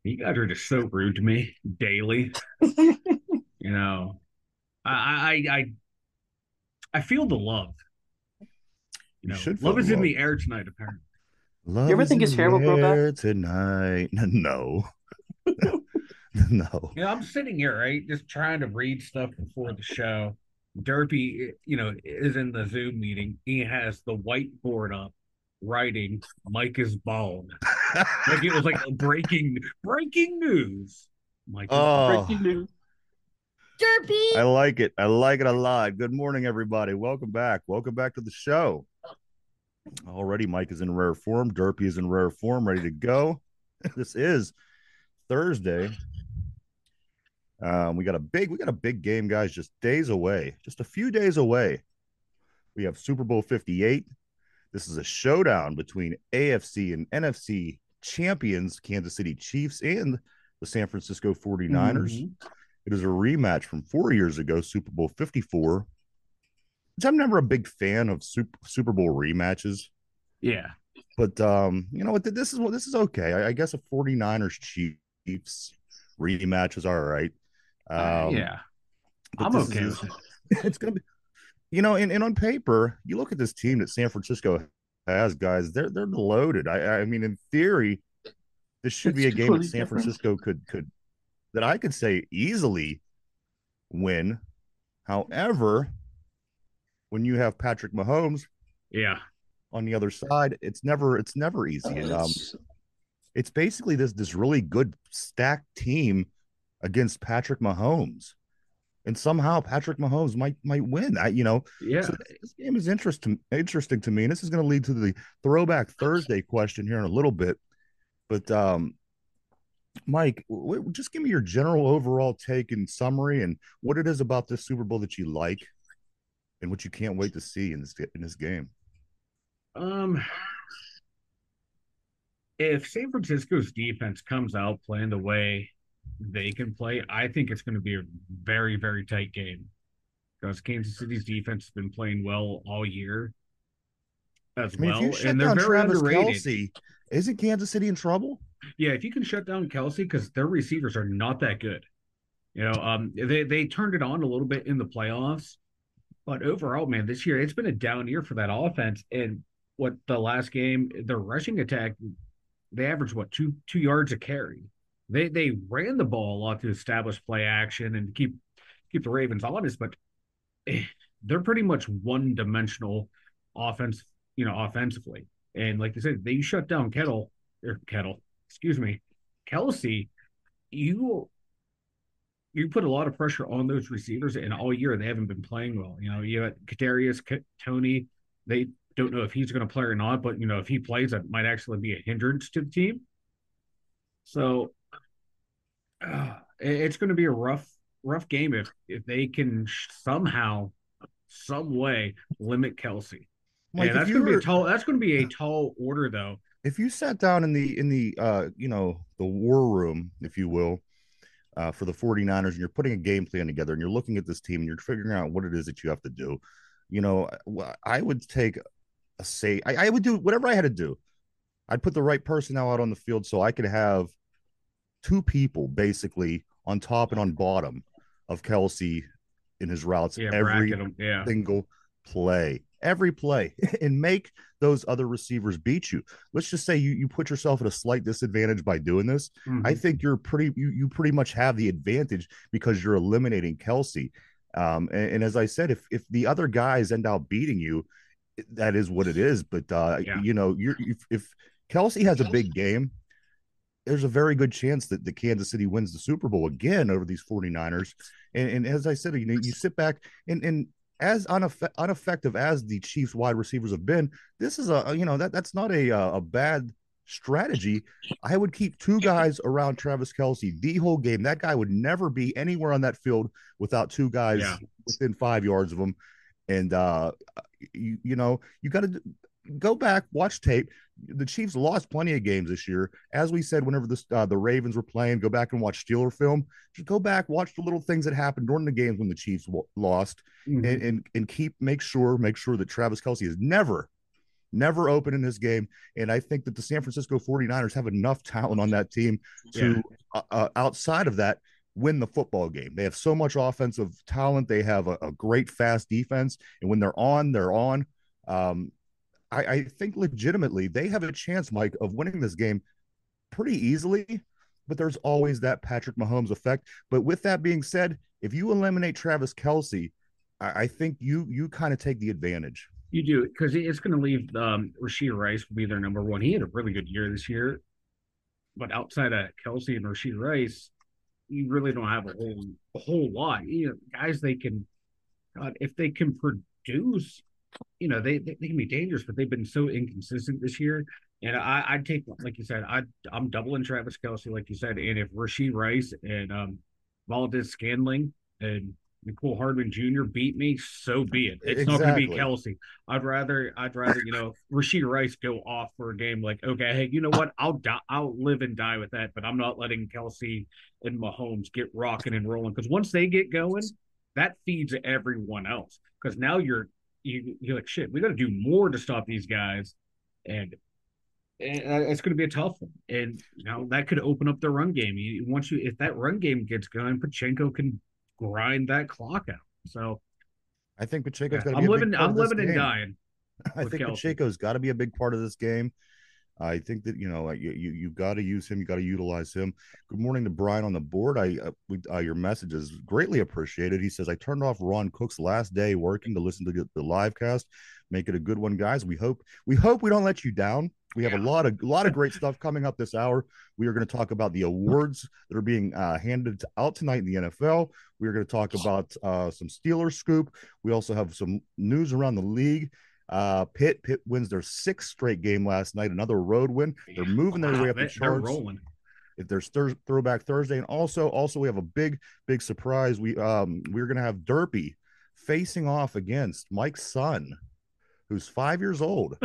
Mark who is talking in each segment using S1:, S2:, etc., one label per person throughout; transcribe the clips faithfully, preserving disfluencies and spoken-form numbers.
S1: You guys are just so rude to me daily. You know, I I I I feel the love. You
S2: You
S1: know,
S2: should feel
S1: love
S2: the
S1: is in
S2: love.
S1: the air tonight, apparently.
S3: You
S2: Love
S3: ever
S2: is
S3: think
S2: in
S3: his hair
S2: the
S3: will grow back?
S2: air tonight. No, no.
S1: You know, I'm sitting here, right, just trying to read stuff before the show. Derpy, you know, is in the Zoom meeting. He has the whiteboard up, writing, Mike is bald. Like it was like a breaking breaking news. Mike is bald.
S2: Oh,
S3: Breaking news.
S2: I
S3: Derpy!
S2: like it. I like it a lot. Good morning, everybody. Welcome back. Welcome back to the show. Already, Mike is in rare form. Derpy is in rare form, ready to go. This is Thursday. Um, we got a big, we got a big game, guys. Just days away, just a few days away. We have Super Bowl fifty-eight. This is a showdown between A F C and N F C champions, Kansas City Chiefs, and the San Francisco forty-niners.
S1: Mhm.
S2: It is a rematch from four years ago, Super Bowl fifty-four. Which I'm never a big fan of Super, Super Bowl rematches,
S1: Yeah.
S2: but um, you know what? This is what this is okay. I, I guess a forty-niners Chiefs rematch is all right.
S1: Uh,
S2: Um,
S1: yeah.
S2: but
S1: I'm
S2: this is
S1: okay
S2: this,
S1: with it.
S2: it's gonna be, you know, and, and on paper, you look at this team that San Francisco has, guys. They're they're loaded. I I mean, in theory, this should
S3: It's
S2: be a game that
S3: totally
S2: San
S3: different.
S2: Francisco could could that I could say easily win. However, when you have Patrick Mahomes
S1: Yeah.
S2: on the other side, it's never it's never easy.
S3: Uh,
S2: And um,
S3: it's
S2: it's basically this this really good stacked team against Patrick Mahomes, and somehow Patrick Mahomes might might win. I you know, so
S1: Yeah.
S2: this, this game is interesting interesting to me, and this is going to lead to the Throwback Thursday question here in a little bit. But um, Mike, w- just give me your general overall take and summary, and what it is about this Super Bowl that you like, and what you can't wait to see in this in this game.
S1: Um, if San Francisco's defense comes out playing the way they can play, I think it's going to be a very, very tight game because Kansas City's defense has been playing well all year as
S2: I mean, if you
S1: well, and
S2: shut
S1: they're
S2: down
S1: very
S2: Travis
S1: underrated.
S2: Kelsey, isn't Kansas City in trouble?
S1: Yeah, if you can shut down Kelsey, because their receivers are not that good. You know, um, they they turned it on a little bit in the playoffs, but overall, man, this year it's been a down year for that offense. And what the last game, the rushing attack, they averaged what two two yards a carry. They they ran the ball a lot to establish play action and keep keep the Ravens honest, but eh, they're pretty much one dimensional offense, you know, offensively. And like you said, they shut down Kettle or Kettle, excuse me, Kelsey. You you put a lot of pressure on those receivers, and all year they haven't been playing well. You know, you got Kadarius K- Tony. They don't know if he's going to play or not, but you know, if he plays, that might actually be a hindrance to the team. So uh, it's going to be a rough, rough game if if they can somehow, some way limit Kelsey.
S2: Mike,
S1: And
S2: if
S1: that's
S2: you
S1: going to be a
S2: were
S1: tall. That's going to be a tall order, though.
S2: if you sat down in the in the uh you know the war room, if you will, uh, for the forty-niners, and you're putting a game plan together and you're looking at this team and you're figuring out what it is that you have to do, you know, I would take a say I, I would do whatever I had to do. I'd put the right personnel out on the field so I could have two people basically on top and on bottom of Kelsey in his routes
S1: Yeah,
S2: every
S1: bracket them. Yeah.
S2: single play, every play, and make those other receivers beat you. Let's just say you, you put yourself at a slight disadvantage by doing this. I
S1: Mm-hmm.
S2: think you're pretty, you, you pretty much have the advantage because you're eliminating Kelsey. Um, and, and as I said, if, if the other guys end up beating you, that is what it is. But, uh,
S1: Yeah.
S2: you know, you're, if, if Kelsey has a big game, there's a very good chance that the Kansas City wins the Super Bowl again over these forty-niners. And, and as I said, you know, you sit back and, and as uneff- ineffective as the Chiefs wide receivers have been, this is a, you know, that that's not a, a bad strategy. I would keep two guys around Travis Kelsey the whole game. That guy would never be anywhere on that field without two
S1: Yeah.
S2: guys within five yards of him. And, uh, you, you know, you got to go back, watch tape. The Chiefs lost plenty of games this year. As we said, whenever the uh, the Ravens were playing, go back and watch Steeler film. Just go back, watch the little things that happened during the games when the Chiefs w- lost,
S1: Mm-hmm.
S2: and, and and keep make sure make sure that Travis Kelsey is never never open in this game. And I think that the San Francisco forty-niners have enough talent on that team to, yeah. uh, uh, outside of that, win the football game. They have so much offensive talent. They have a, a great, fast defense. And when they're on, they're on. Um, I, I think legitimately they have a chance, Mike, of winning this game pretty easily. But there's always that Patrick Mahomes effect. But with that being said, if you eliminate Travis Kelce, I, I think you you kind of take the advantage.
S1: You do, because it's going to leave um, Rashee Rice will be their number one. He had a really good year this year. But outside of Kelce and Rashee Rice, you really don't have a whole a whole lot. You know, guys, they can, God, if they can produce, you know, they, they, they can be dangerous, but they've been so inconsistent this year. And I, I'd take, like you said, I I'm doubling Travis Kelce, like you said, and if Rashee Rice and um, Valdes-Scantling and Nicole Hardman Junior beat me, so be it. It's exactly. not going to be Kelce. I'd rather, I'd rather, you know, Rashee Rice go off for a game like, okay, hey, you know what? I'll die, I'll live and die with that, but I'm not letting Kelce and Mahomes get rocking and rolling, because once they get going, that feeds everyone else. Because now you're, you, you're like, shit, we got to do more to stop these guys, and. And it's going to be a tough one, and you know that could open up the run game. You, once you, if that run game gets going, Pacheco can grind that clock out. So,
S2: I think Pacheco's
S1: yeah,
S2: got to be.
S1: I'm living. I'm living
S2: and
S1: dying.
S2: I think Kelce. Pacheco's got to be a big part of this game. I think that you know you you you got to use him. You got to utilize him. Good morning to Brian on the board. I uh, we, uh, your message is greatly appreciated. He says I turned off Ron Cook's last day working to listen to the, the live cast. Make it a good one, guys. We hope we hope we don't let you down. We have yeah. a lot of a lot of great stuff coming up this hour. We are going to talk about the awards that are being uh, handed out tonight in the N F L. We are going to talk about uh, some Steelers scoop. We also have some news around the league. Uh, Pitt Pitt wins their sixth straight game last night. Another road win. They're moving their wow, way up they, the charts.
S1: They're rolling.
S2: If there's thir- throwback Thursday, and also also we have a big big surprise. We um we're going to have Derpy facing off against Mike's son, who's five years old.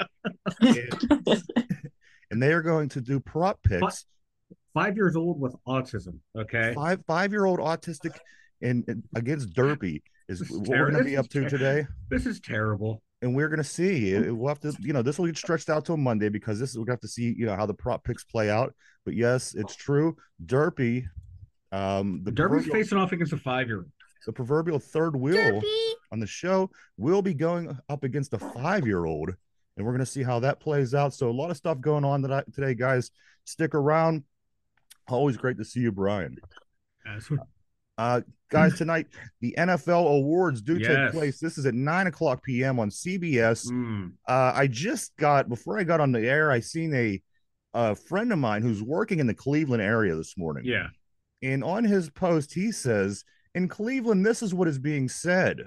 S2: and, and they are going to do prop picks.
S1: Five, five years old with autism. Okay.
S2: Five five year old autistic and, and against Derpy is what ter- we're going to be up to ter- today.
S1: This is terrible.
S2: And we're going to see. It, we'll have to, you know, this will get stretched out till Monday because this is, we're going to have to see, you know, how the prop picks play out. But yes, it's true. Derpy. Um,
S1: the Derpy's facing off against a five year old.
S2: The proverbial third wheel Derpy. On the show will be going up against a five-year-old, and we're going to see how that plays out. So a lot of stuff going on that today, guys. Stick around. Always great to see you, Brian. Uh, guys, tonight the N F L awards do yes. take place. This is at nine o'clock p m on C B S. Mm. Uh, I just got before I got on the air, I seen a a friend of mine who's working in the Cleveland area this morning.
S1: Yeah,
S2: and on his post, he says, in Cleveland, this is what is being said.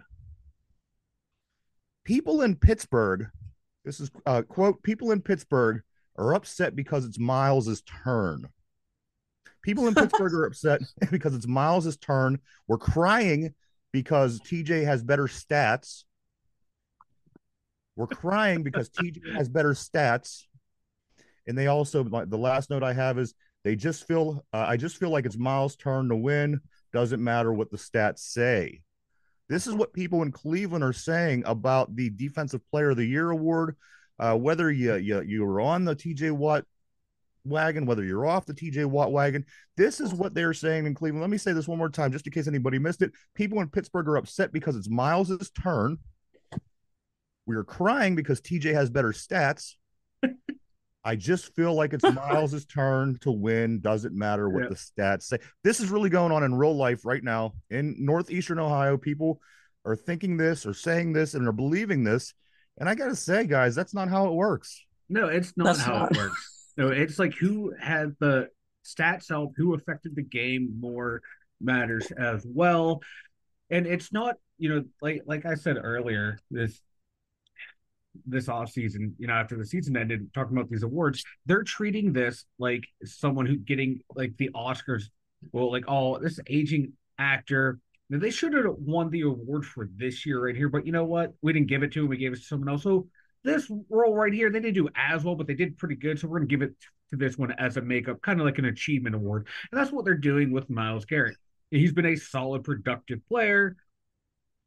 S2: People in Pittsburgh, this is uh, quote, people in Pittsburgh are upset because it's Miles' turn. People in Pittsburgh are upset because it's Miles' turn. We're crying because T J has better stats. We're crying because T J has better stats. And they also, the last note I have is they just feel, uh, I just feel like it's Miles' turn to win. Doesn't matter what the stats say. This is what people in Cleveland are saying about the Defensive Player of the Year award. Uh, whether you, you you were on the T J Watt wagon, whether you're off the T J Watt wagon, this is what they're saying in Cleveland. Let me say this one more time, just in case anybody missed it. People in Pittsburgh are upset because it's Miles' turn. We are crying because T J has better stats. I just feel like it's Miles' turn to win. Doesn't matter what yeah. the stats say. This is really going on in real life right now in Northeastern Ohio. People are thinking this or saying this and are believing this. And I got to say, guys, that's not how it works.
S1: No, it's not that's how not. it works. No, it's like who had the stats help, who affected the game more matters as well. And it's not, you know, like like I said earlier, this this off season, you know, after the season ended, talking about these awards, they're treating this like someone who getting like the Oscars. Well, like, oh, this aging actor. Now, they should have won the award for this year right here, but you know what? We didn't give it to him. We gave it to someone else. So this role right here, they didn't do as well, but they did pretty good. So we're going to give it to this one as a makeup, kind of like an achievement award. And that's what they're doing with Myles Garrett. He's been a solid, productive player.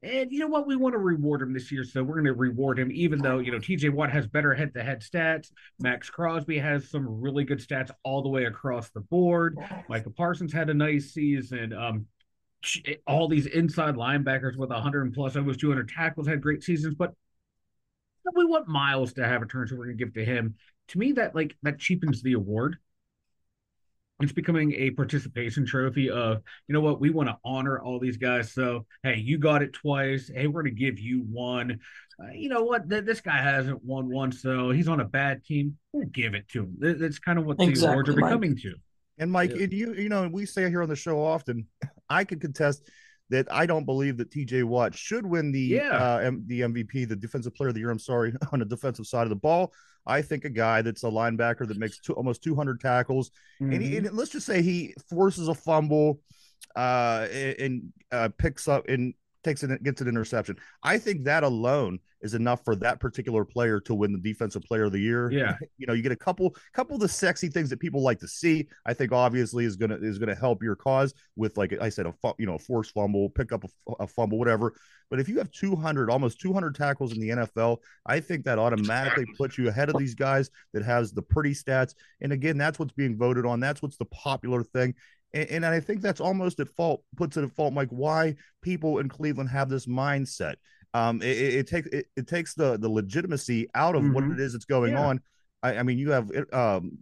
S1: And you know what? We want to reward him this year, so we're going to reward him, even though, you know, T J Watt has better head to head stats. Max Crosby has some really good stats all the way across the board. Michael Parsons had a nice season. Um, all these inside linebackers with one hundred plus, almost two hundred tackles had great seasons, but we want Miles to have a turn, so we're going to give to him. To me, that like that cheapens the award. It's becoming a participation trophy of, you know what, we want to honor all these guys. So, hey, you got it twice. Hey, we're going to give you one. Uh, you know what? Th- this guy hasn't won one, so he's on a bad team. We'll give it to him. Th- That's kind of what the awards are
S3: Exactly, Mike.
S1: becoming to.
S2: And Mike,
S1: Yeah.
S2: and you you know, we say here on the show often, I can contest that I don't believe that T J Watt should win the
S1: Yeah.
S2: uh, M- the M V P, the Defensive Player of the Year. I'm sorry, on the defensive side of the ball. I think a guy that's a linebacker that makes two, almost two hundred tackles, and, he,
S1: Mhm.
S2: and let's just say he forces a fumble, uh, and uh, picks up and takes it, gets an interception. I think that alone is enough for that particular player to win the Defensive Player of the Year.
S1: Yeah.
S2: You know, you get a couple couple of the sexy things that people like to see. I think obviously is gonna is gonna help your cause with, like I said, a you know a forced fumble, pick up a, a fumble, whatever. But if you have two hundred, almost two hundred tackles in the N F L, I think that automatically puts you ahead of these guys that has the pretty stats. And again, that's what's being voted on. That's what's the popular thing. And, and I think that's almost at fault, puts it at fault, Mike, why people in Cleveland have this mindset. Um, it, it, it takes it, it takes the the legitimacy out of mm-hmm. what it is that's going yeah. on. I, I mean, you have um,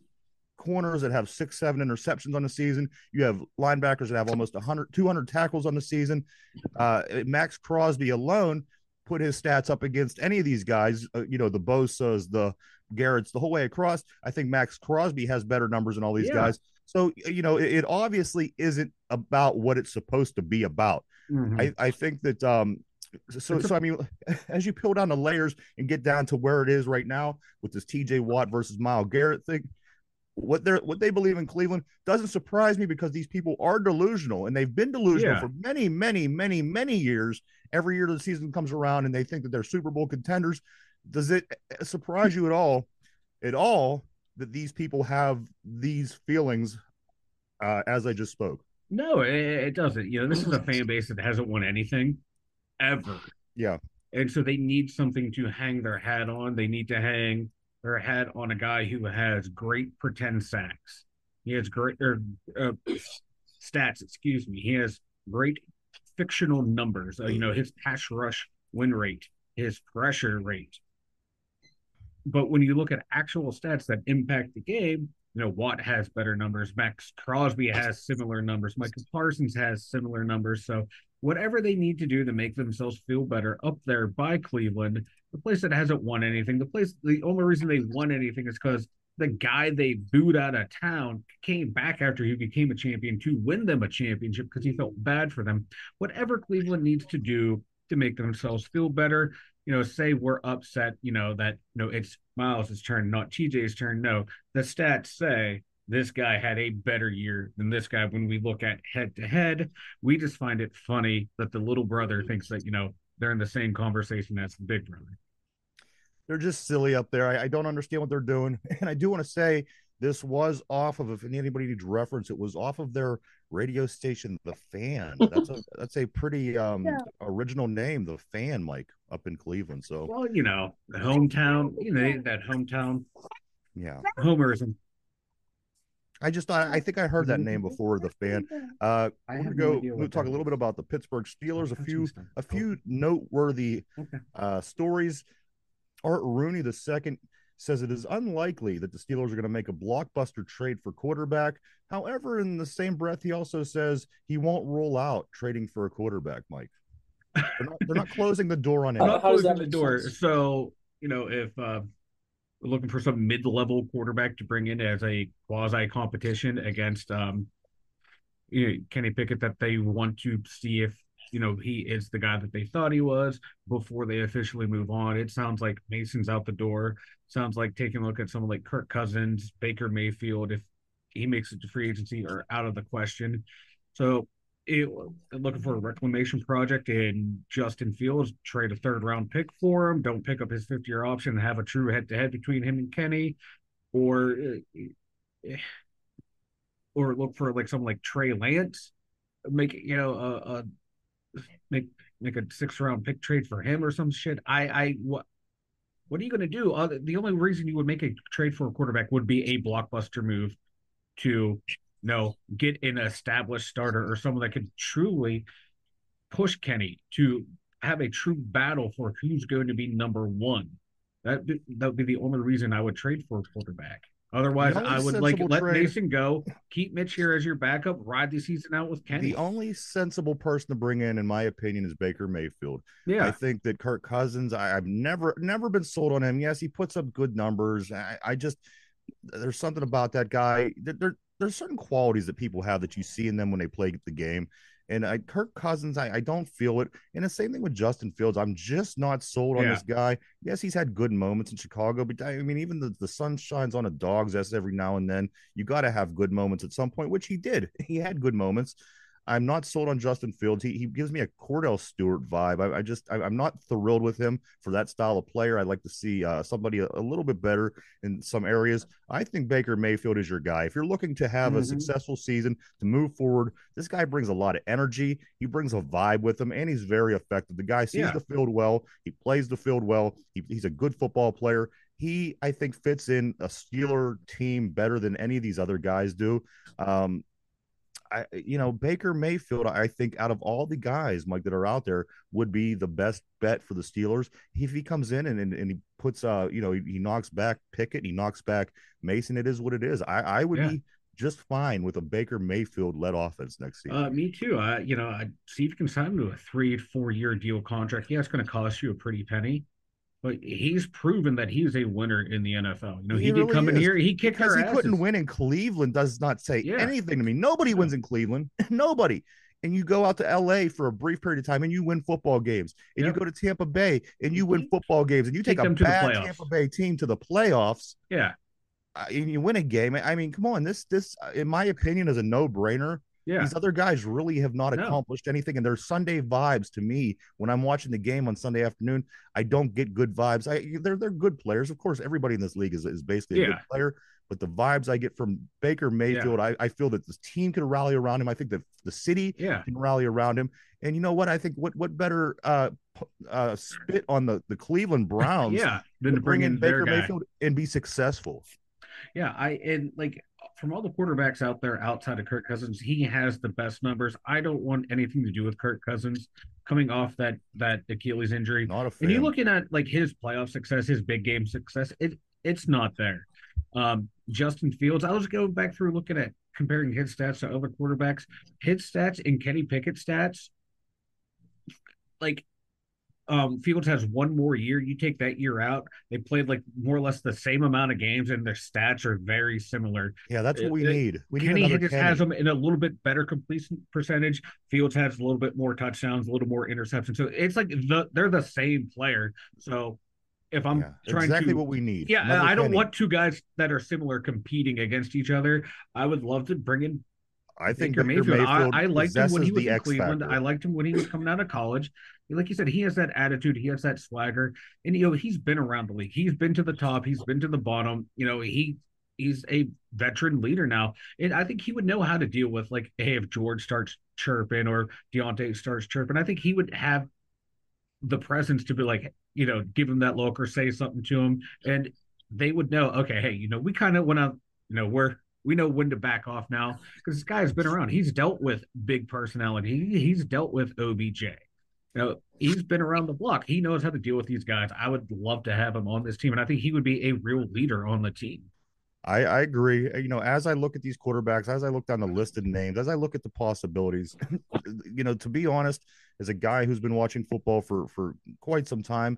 S2: corners that have six, seven interceptions on the season. You have linebackers that have almost one hundred, two hundred tackles on the season. Uh, Max Crosby alone put his stats up against any of these guys. Uh, you know, the Bosa's, the Garrett's, the whole way across. I think Max Crosby has better numbers than all these yeah. guys. So, you know, it, it obviously isn't about what it's supposed to be about. Mm-hmm. I, I think that um, So, so I mean, as you peel down the layers and get down to where it is right now with this T J Watt versus Myles Garrett thing, what they're what they believe in Cleveland doesn't surprise me, because these people are delusional, and they've been delusional yeah. for many, many, many, many years. Every year the season comes around, and they think that they're Super Bowl contenders. Does it surprise you at all, at all, that these people have these feelings uh, as I just spoke?
S1: No, it, it doesn't. You know, this is a fan base that hasn't won anything ever.
S2: Yeah.
S1: And so they need something to hang their hat on. They need to hang their hat on a guy who has great pretend sacks. He has great or, uh, stats, excuse me. He has great fictional numbers. Uh, you know, his pass rush win rate, his pressure rate. But when you look at actual stats that impact the game, you know, Watt has better numbers. Max Crosby has similar numbers. Michael Parsons has similar numbers. So whatever they need to do to make themselves feel better up there by Cleveland, the place that hasn't won anything, the place, the only reason they won anything is because the guy they booed out of town came back after he became a champion to win them a championship because he felt bad for them. Whatever Cleveland needs to do to make themselves feel better, you know, say we're upset, you know, that, you know, it's Miles' turn, not T J's turn. No, the stats say this guy had a better year than this guy. When we look at head to head, we just find it funny that the little brother thinks that, you know, they're in the same conversation as the big brother.
S2: They're just silly up there. I, I don't understand what they're doing. And I do want to say this was off of, if anybody needs reference, it was off of their radio station, The Fan. That's a that's a pretty um yeah. original name, The Fan, Mike, up in Cleveland. So,
S1: well, you know, the hometown, you know, that hometown,
S2: yeah,
S1: homerism.
S2: I just thought, I think I heard that name before, The Fan. Uh, I we're gonna go no we'll talk a little bit about the Pittsburgh Steelers. A few a few noteworthy okay. uh, stories. Art Rooney the second says it is unlikely that the Steelers are going to make a blockbuster trade for quarterback. However, in the same breath, he also says he won't rule out trading for a quarterback, Mike. They're not, they're not closing the door on it.
S1: Not closing the door. Sense? So, you know, if uh, we're looking for some mid-level quarterback to bring in as a quasi-competition against um, you know, Kenny Pickett, that they want to see if, you know, he is the guy that they thought he was before they officially move on. It sounds like Mason's out the door. Sounds like taking a look at someone like Kirk Cousins, Baker Mayfield, if he makes it to free agency, are out of the question. So it, looking for a reclamation project in Justin Fields, trade a third round pick for him, don't pick up his fifth year option and have a true head to head between him and Kenny, or or look for like someone like Trey Lance, make, you know, a, a make make a six round pick trade for him or some shit. I I what what are you going to do? Uh, the only reason you would make a trade for a quarterback would be a blockbuster move to you know get an established starter or someone that could truly push Kenny to have a true battle for who's going to be number one. That that would be the only reason I would trade for a quarterback.
S2: The
S1: Otherwise,
S2: only
S1: I would like
S2: sensible
S1: let
S2: trade,
S1: Mason go, keep Mitch here as your backup, ride the season out with
S2: the
S1: Kenny.
S2: only sensible person to bring in, in my opinion, is Baker Mayfield. I
S1: Yeah,
S2: think that Kirk Cousins, I, I've never never been sold on him. Yes, he puts up good numbers. I, I just there's something about that guy. There, there, there's certain qualities that people have that you see in them when they play the game. And I, Kirk Cousins, I, I don't feel it. And the same thing with Justin Fields. I'm just not sold on
S1: yeah.
S2: this guy. Yes, he's had good moments in Chicago, but I mean, even the, the sun shines on a dog's ass every now and then. You got to have good moments at some point, which he did. He had good moments. I'm not sold on Justin Fields. He, he gives me a Cordell Stewart vibe. I, I just I, I'm not thrilled with him for that style of player. I'd like to see uh, somebody a, a little bit better in some areas. I think Baker Mayfield is your guy. If you're looking to have a
S1: Mm-hmm.
S2: successful season to move forward, this guy brings a lot of energy. He brings a vibe with him, and he's very effective. The guy sees
S1: Yeah,
S2: the field well. He plays the field well. He, he's a good football player. He, I think, fits in a Steeler team better than any of these other guys do. Um, I, you know, Baker Mayfield, I think out of all the guys, Mike, that are out there, would be the best bet for the Steelers. If he comes in and, and, and he puts, uh, you know, he, he knocks back Pickett, he knocks back Mason, it is what it is. I, I would
S1: yeah.
S2: be just fine with a Baker Mayfield led offense next season.
S1: Uh, me too. Uh, you know, I see if you can sign him to a three, four year deal contract. Yeah, it's going to cost you a pretty penny, but he's proven that he's a winner in the N F L. You know,
S2: He
S1: he could
S2: really
S1: come in
S2: is.
S1: here, he kicked
S2: Because
S1: our
S2: he couldn't
S1: asses.
S2: win in Cleveland does not say
S1: Yeah,
S2: anything to me. Nobody
S1: no,
S2: wins in Cleveland. Nobody. And you go out to L A for a brief period of time and you win football games. And you
S1: yep.
S2: go to Tampa Bay and you win
S1: He-
S2: football games. And you take
S1: Take
S2: a
S1: them to the
S2: bad
S1: playoffs.
S2: Tampa Bay team to the playoffs
S1: Yeah,
S2: uh, and you win a game. I mean, come on. This, this, uh, in my opinion, is a no brainer.
S1: yeah,
S2: These other guys really have not
S1: no,
S2: accomplished anything. And there's Sunday vibes to me when I'm watching the game on Sunday afternoon. I don't get good vibes. I they're they're good players. Of course, everybody in this league is, is basically a good
S1: yeah,
S2: player. But the vibes I get from Baker
S1: yeah,
S2: Mayfield, I, I feel that this team can rally around him. I think that the city
S1: yeah,
S2: can rally around him. And you know what? I think what what better uh, uh, spit on the, the Cleveland Browns
S1: yeah. Then
S2: to
S1: to bring
S2: bring in
S1: in their
S2: Baker
S1: guy.
S2: Mayfield and be successful.
S1: Yeah, I and like from all the quarterbacks out there outside of Kirk Cousins, he has the best numbers. I don't want anything to do with Kirk Cousins coming off that that Achilles injury.
S2: Not a
S1: And you
S2: fan.
S1: looking at like his playoff success, his big game success, it it's not there. Um, Justin Fields, I was going back through looking at comparing his stats to other quarterbacks. His stats and Kenny Pickett's stats, like um, Fields has one more year. You take that year out, they played like more or less the same amount of games, and their stats are very similar.
S2: Yeah, that's what
S1: It,
S2: we
S1: it,
S2: need. We need
S1: Kenny
S2: another
S1: just has
S2: Kenny.
S1: them in a little bit better completion percentage. Fields has a little bit more touchdowns, a little more interceptions. So it's like the they're the same player. So if I'm
S2: Yeah,
S1: trying
S2: exactly
S1: to,
S2: what we need.
S1: yeah,
S2: Another
S1: I don't
S2: Kenny.
S1: want two guys that are similar competing against each other. I would love to bring in
S2: I think
S1: Baker
S2: Baker
S1: Mayfield. I,
S2: Mayfield
S1: I liked him when he
S2: possesses
S1: was
S2: the
S1: in
S2: X
S1: Cleveland. I
S2: factor.
S1: liked him when he was coming out of college. Like you said, he has that attitude. He has that swagger, and you know he's been around the league. He's been to the top. He's been to the bottom. You know he he's a veteran leader now, and I think he would know how to deal with like, hey, if George starts chirping or Deontay starts chirping, I think he would have the presence to be like, you know, give him that look or say something to him, and they would know, okay, hey, you know, we kind of went out, you know, we're we know when to back off now because this guy has been around. He's dealt with big personality. He, he's dealt with O B J. You know, he's been around the block. He knows how to deal with these guys. I would love to have him on this team, and I think he would be a real leader on the team.
S2: I, I agree. You know, as I look at these quarterbacks, as I look down the listed names, as I look at the possibilities, you know, to be honest, as a guy who's been watching football for for quite some time,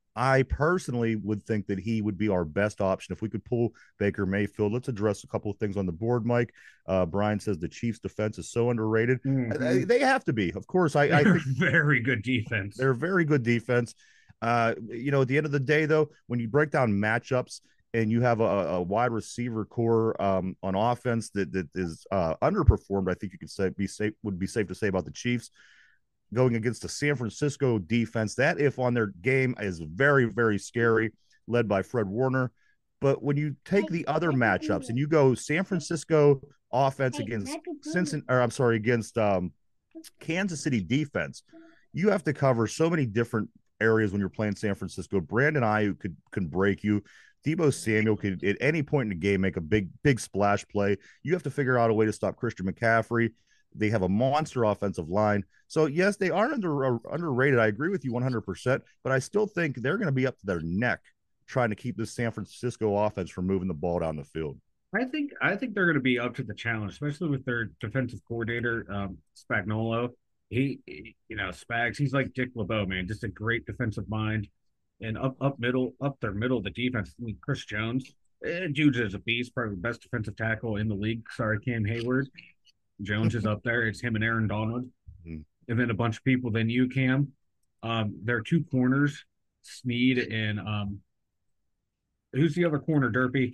S2: I personally would think that he would be our best option if we could pull Baker Mayfield. Let's address a couple of things on the board, Mike. Uh, Brian says the Chiefs' defense is so underrated.
S1: Mm-hmm.
S2: They have to be, of course. I, I
S1: They're
S2: think
S1: very good defense.
S2: they're a very good defense. Uh, you know, at the end of the day, though, when you break down matchups and you have a, a wide receiver core um, on offense that that is uh, underperformed, I think you could say be safe would be safe to say about the Chiefs going against the San Francisco defense. That if on their game is very, very scary, led by Fred Warner. But when you take the other matchups and you go San Francisco offense against Cincinnati, or I'm sorry, against um, Kansas City defense, you have to cover so many different areas when you're playing San Francisco. Brandon Ayuk could can break you. Deebo Samuel could at any point in the game make a big big splash play. You have to figure out a way to stop Christian McCaffrey. They have a monster offensive line. So yes, they are under uh, underrated. I agree with you one hundred percent, but I still think they're going to be up to their neck trying to keep this San Francisco offense from moving the ball down the field.
S1: I think I think they're going to be up to the challenge, especially with their defensive coordinator, um, Spagnuolo. He, he- you know, Spags. He's like Dick LeBeau, man, just a great defensive mind. And up up middle, up their middle of the defense, I mean, Chris Jones, eh, dude is a beast, probably the best defensive tackle in the league. Sorry, Cam Hayward. Jones is up there. It's him and Aaron Donald,
S2: Mhm.
S1: and then a bunch of people. Then you, Cam. Um, there are two corners, Sneed and um, who's the other corner? Derpy,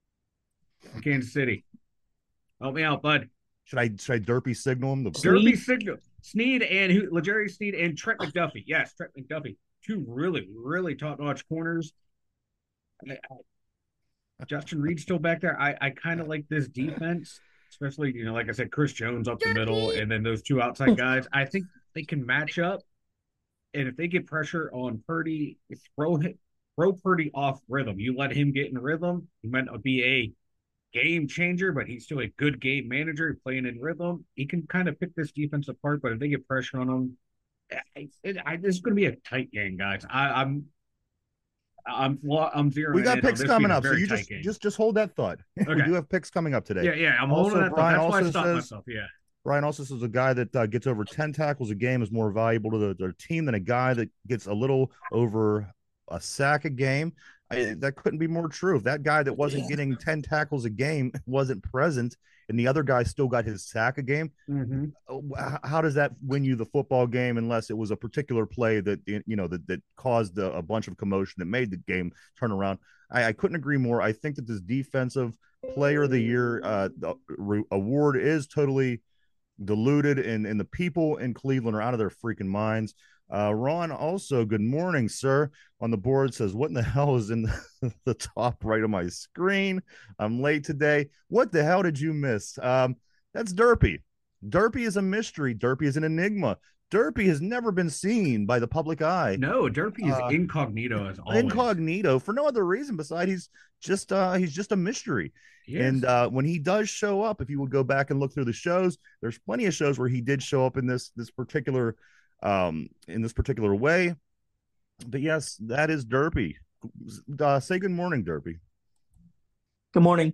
S1: Kansas City. Help me out, bud.
S2: Should I should I derpy signal him? The
S1: Derby
S3: Sneed?
S1: Signal, Sneed and who? Legere Sneed and Trent McDuffie. Yes, Trent McDuffie. Two really, really top-notch corners. I, I, Justin Reed's still back there. I, I kind of like this defense, especially you know, like I said, Chris Jones up the middle, and then those two outside guys. I think they can match up, and if they get pressure on Purdy, throw him, throw Purdy off rhythm. You let him get in rhythm. He might not be a game changer, but he's still a good game manager playing in rhythm. He can kind of pick this defense apart, but if they get pressure on him, I, it, I, this is going to be a tight game, guys. I, I'm, I'm, I'm zeroing.
S2: we got
S1: in on
S2: picks
S1: this
S2: coming
S1: being a
S2: up, so
S1: very
S2: you
S1: tight
S2: just
S1: game.
S2: just just hold that thought. We
S1: Okay.
S2: do have picks coming up today.
S1: Yeah, yeah. I'm
S2: Also,
S1: holding that thought.
S2: Brian
S1: That's why I
S2: also
S1: stopped
S2: says-
S1: myself. Yeah.
S2: Brian also says a guy that uh, gets over ten tackles a game is more valuable to the, their team than a guy that gets a little over a sack a game. I, that couldn't be more true. If that guy that wasn't
S3: Yeah.
S2: getting ten tackles a game wasn't present and the other guy still got his sack a game,
S1: Mm-hmm.
S2: h- how does that win you the football game unless it was a particular play that you know that, that caused a, a bunch of commotion that made the game turn around? I, I couldn't agree more. I think that this defensive player of the year uh, the re- award is totally diluted, and, and the people in Cleveland are out of their freaking minds. Uh, Ron, also, good morning, sir. On the board says, what in the hell is in the, the top right of my screen? I'm late today. What the hell did you miss? Um, that's Derpy. Derpy is a mystery. Derpy is an enigma. Derpy has never been seen by the public eye.
S1: No, Derpy is
S2: Uh,
S1: incognito as always.
S2: Incognito for no other reason besides he's just uh he's just a mystery.
S1: Yes.
S2: And uh when he does show up, if you would go back and look through the shows, there's plenty of shows where he did show up in this this particular um in this particular way. But yes, that is Derpy. Uh, say good morning, Derpy.
S3: Good morning.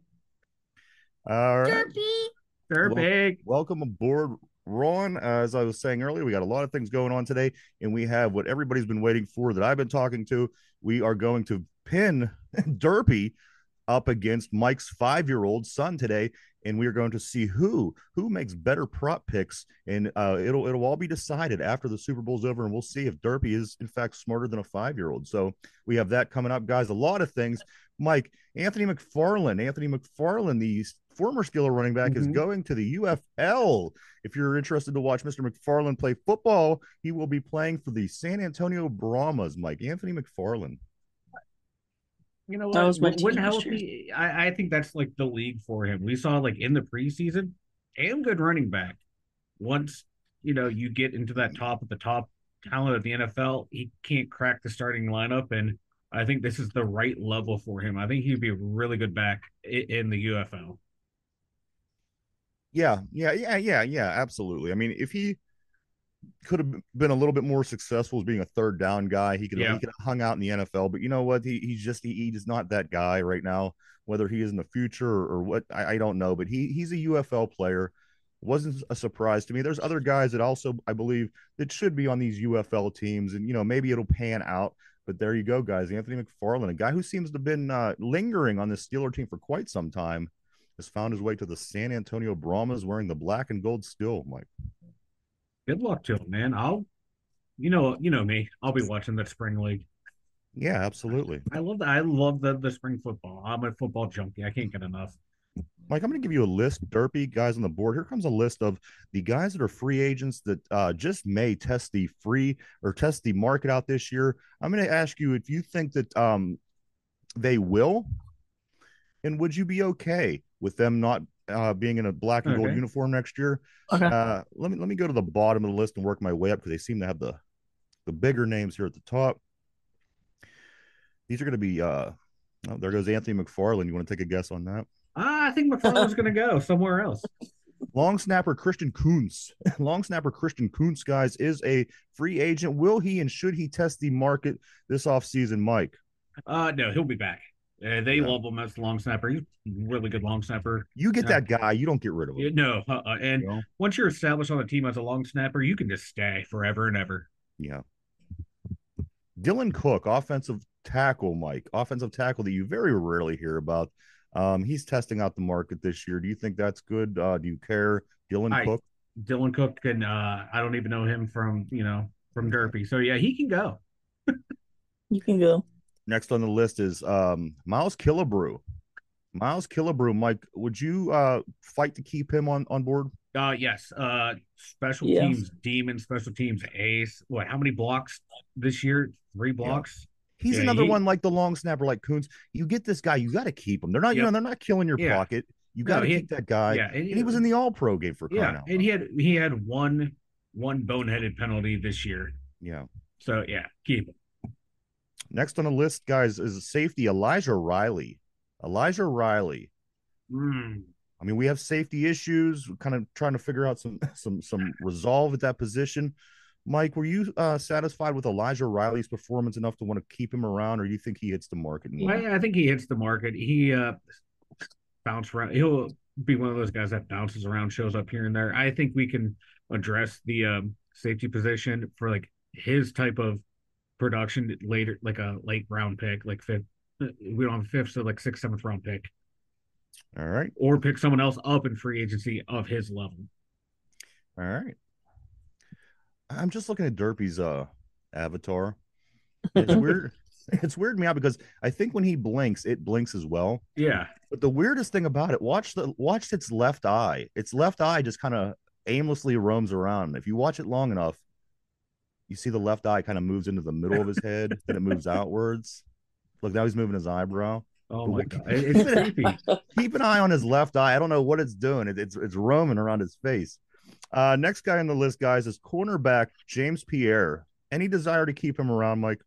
S2: All right.
S4: Derpy.
S1: Derpy.
S2: Welcome aboard, Ron. Uh, as I was saying earlier, we got a lot of things going on today, and we have what everybody's been waiting for that I've been talking to. We are going to pin Derpy up against Mike's five-year-old son today, and we are going to see who who makes better prop picks, and uh, it'll it'll all be decided after the Super Bowl's over, and we'll see if Derpy is in fact smarter than a five-year-old. So we have that coming up, guys. A lot of things. Mike, Anthony McFarland, Anthony McFarland, the former Steeler running back, is
S1: Mhm.
S2: going to the U F L. If you're interested to watch Mister McFarland play football, he will be playing for the San Antonio Brahmas. Mike, Anthony McFarland.
S1: You know
S3: That
S1: what?
S3: was my
S1: When
S3: team last
S1: healthy, I, I think that's like the league for him. We saw like in the preseason, damn good running back. Once you know you get into that top of the top talent of the N F L, he can't crack the starting lineup, and I think this is the right level for him. I think he'd be a really good back in, in the U F L.
S2: Yeah, yeah, yeah, yeah, yeah, absolutely. I mean, if he could have been a little bit more successful as being a third down guy, he could
S1: Yeah.
S2: he could have hung out in the N F L. But you know what? He he's just he, he is not that guy right now. Whether he is in the future or, or what, I, I don't know. But he he's a U F L player. Wasn't a surprise to me. There's other guys that also I believe that should be on these U F L teams, and you know maybe it'll pan out. But there you go, guys. Anthony McFarland, a guy who seems to have been uh, lingering on this Steeler team for quite some time, has found his way to the San Antonio Brahmas wearing the black and gold still, Mike.
S1: Good luck to him, man. I'll, you know, you know me. I'll be watching the spring league.
S2: Yeah, absolutely.
S1: I love that. I love the the spring football. I'm a football junkie. I can't get enough.
S2: Mike, I'm going to give you a list, Derpy, guys on the board. Here comes a list of the guys that are free agents that uh, just may test the free or test the market out this year. I'm going to ask you if you think that um, they will, and would you be okay with them not uh, being in a black and gold
S1: Okay.
S2: uniform next year?
S3: Okay.
S2: Uh, let me let me go to the bottom of the list and work my way up because they seem to have the the bigger names here at the top. These are going to be, uh, oh, there goes Anthony McFarland. You want to take a guess on that?
S1: Ah, I think McFarland's going to go somewhere else.
S2: Long snapper Christian Kuntz. Long snapper Christian Kuntz, guys, is a free agent. Will he and should he test the market this offseason, Mike?
S1: Uh, no, he'll be back. Uh, they
S2: Yeah.
S1: love him as the long snapper. He's a really good long snapper.
S2: You get
S1: Yeah.
S2: that guy, you don't get rid of him.
S1: No, uh-uh. and
S2: You know?
S1: once you're established on the team as a long snapper, you can just stay forever and ever.
S2: Yeah. Dylan Cook, offensive tackle, Mike, offensive tackle that you very rarely hear about. Um, he's testing out the market this year. Do you think that's good? Uh, do you care? Dylan
S1: I,
S2: Cook?
S1: Dylan Cook, and uh, I don't even know him from, you know, from Derpy. So, yeah, he can go.
S3: You can go.
S2: Next on the list is um, Miles Killebrew. Miles Killebrew, Mike, would you uh, fight to keep him on, on board?
S1: Uh, yes. Uh, special
S3: Yeah.
S1: teams, demon, special teams, ace. What, how many blocks this year? Three blocks?
S2: He's
S1: Yeah,
S2: another
S1: he-
S2: one like the long snapper, like Kuntz. You get this guy, you got to keep him. They're not, you
S1: Yep.
S2: know, they're not killing your
S1: Yeah.
S2: pocket. You got to
S1: No, he-
S2: keep that guy.
S1: yeah, and
S2: and he was in the All Pro game for crying
S1: Yeah,
S2: out
S1: and
S2: loud.
S1: he had he had one one boneheaded penalty this year.
S2: Yeah.
S1: So, yeah, keep him.
S2: Next on the list, guys, is safety Elijah Riley. Elijah Riley.
S1: Mm.
S2: I mean, we have safety issues. We're kind of trying to figure out some some some resolve at that position. Mike, were you uh, satisfied with Elijah Riley's performance enough to want to keep him around, or do you think he hits the market? And
S1: I, I think he hits the market. He uh bounce around. He'll be one of those guys that bounces around, shows up here and there. I think we can address the um, safety position for like his type of production later, like a late round pick, like fifth. We don't have a fifth, so like sixth, seventh round pick,
S2: All right,
S1: or pick someone else up in free agency of his level.
S2: all right. I'm just looking at Derpy's uh avatar. It's weird. It's weird me out because I think when he blinks, it blinks as well.
S1: Yeah,
S2: But the weirdest thing about it, watch the watch its left eye. Its left eye just kind of aimlessly roams around. If you watch it long enough, you see the left eye kind of moves into the middle of his head, and it moves outwards. Look, now he's moving his eyebrow.
S1: oh my god, it, it's creepy.
S2: Keep an eye on his left eye. I don't know what it's doing. It, it's it's roaming around his face. Uh, next guy on the list, guys, is cornerback James Pierre. Any desire to keep him around, Mike?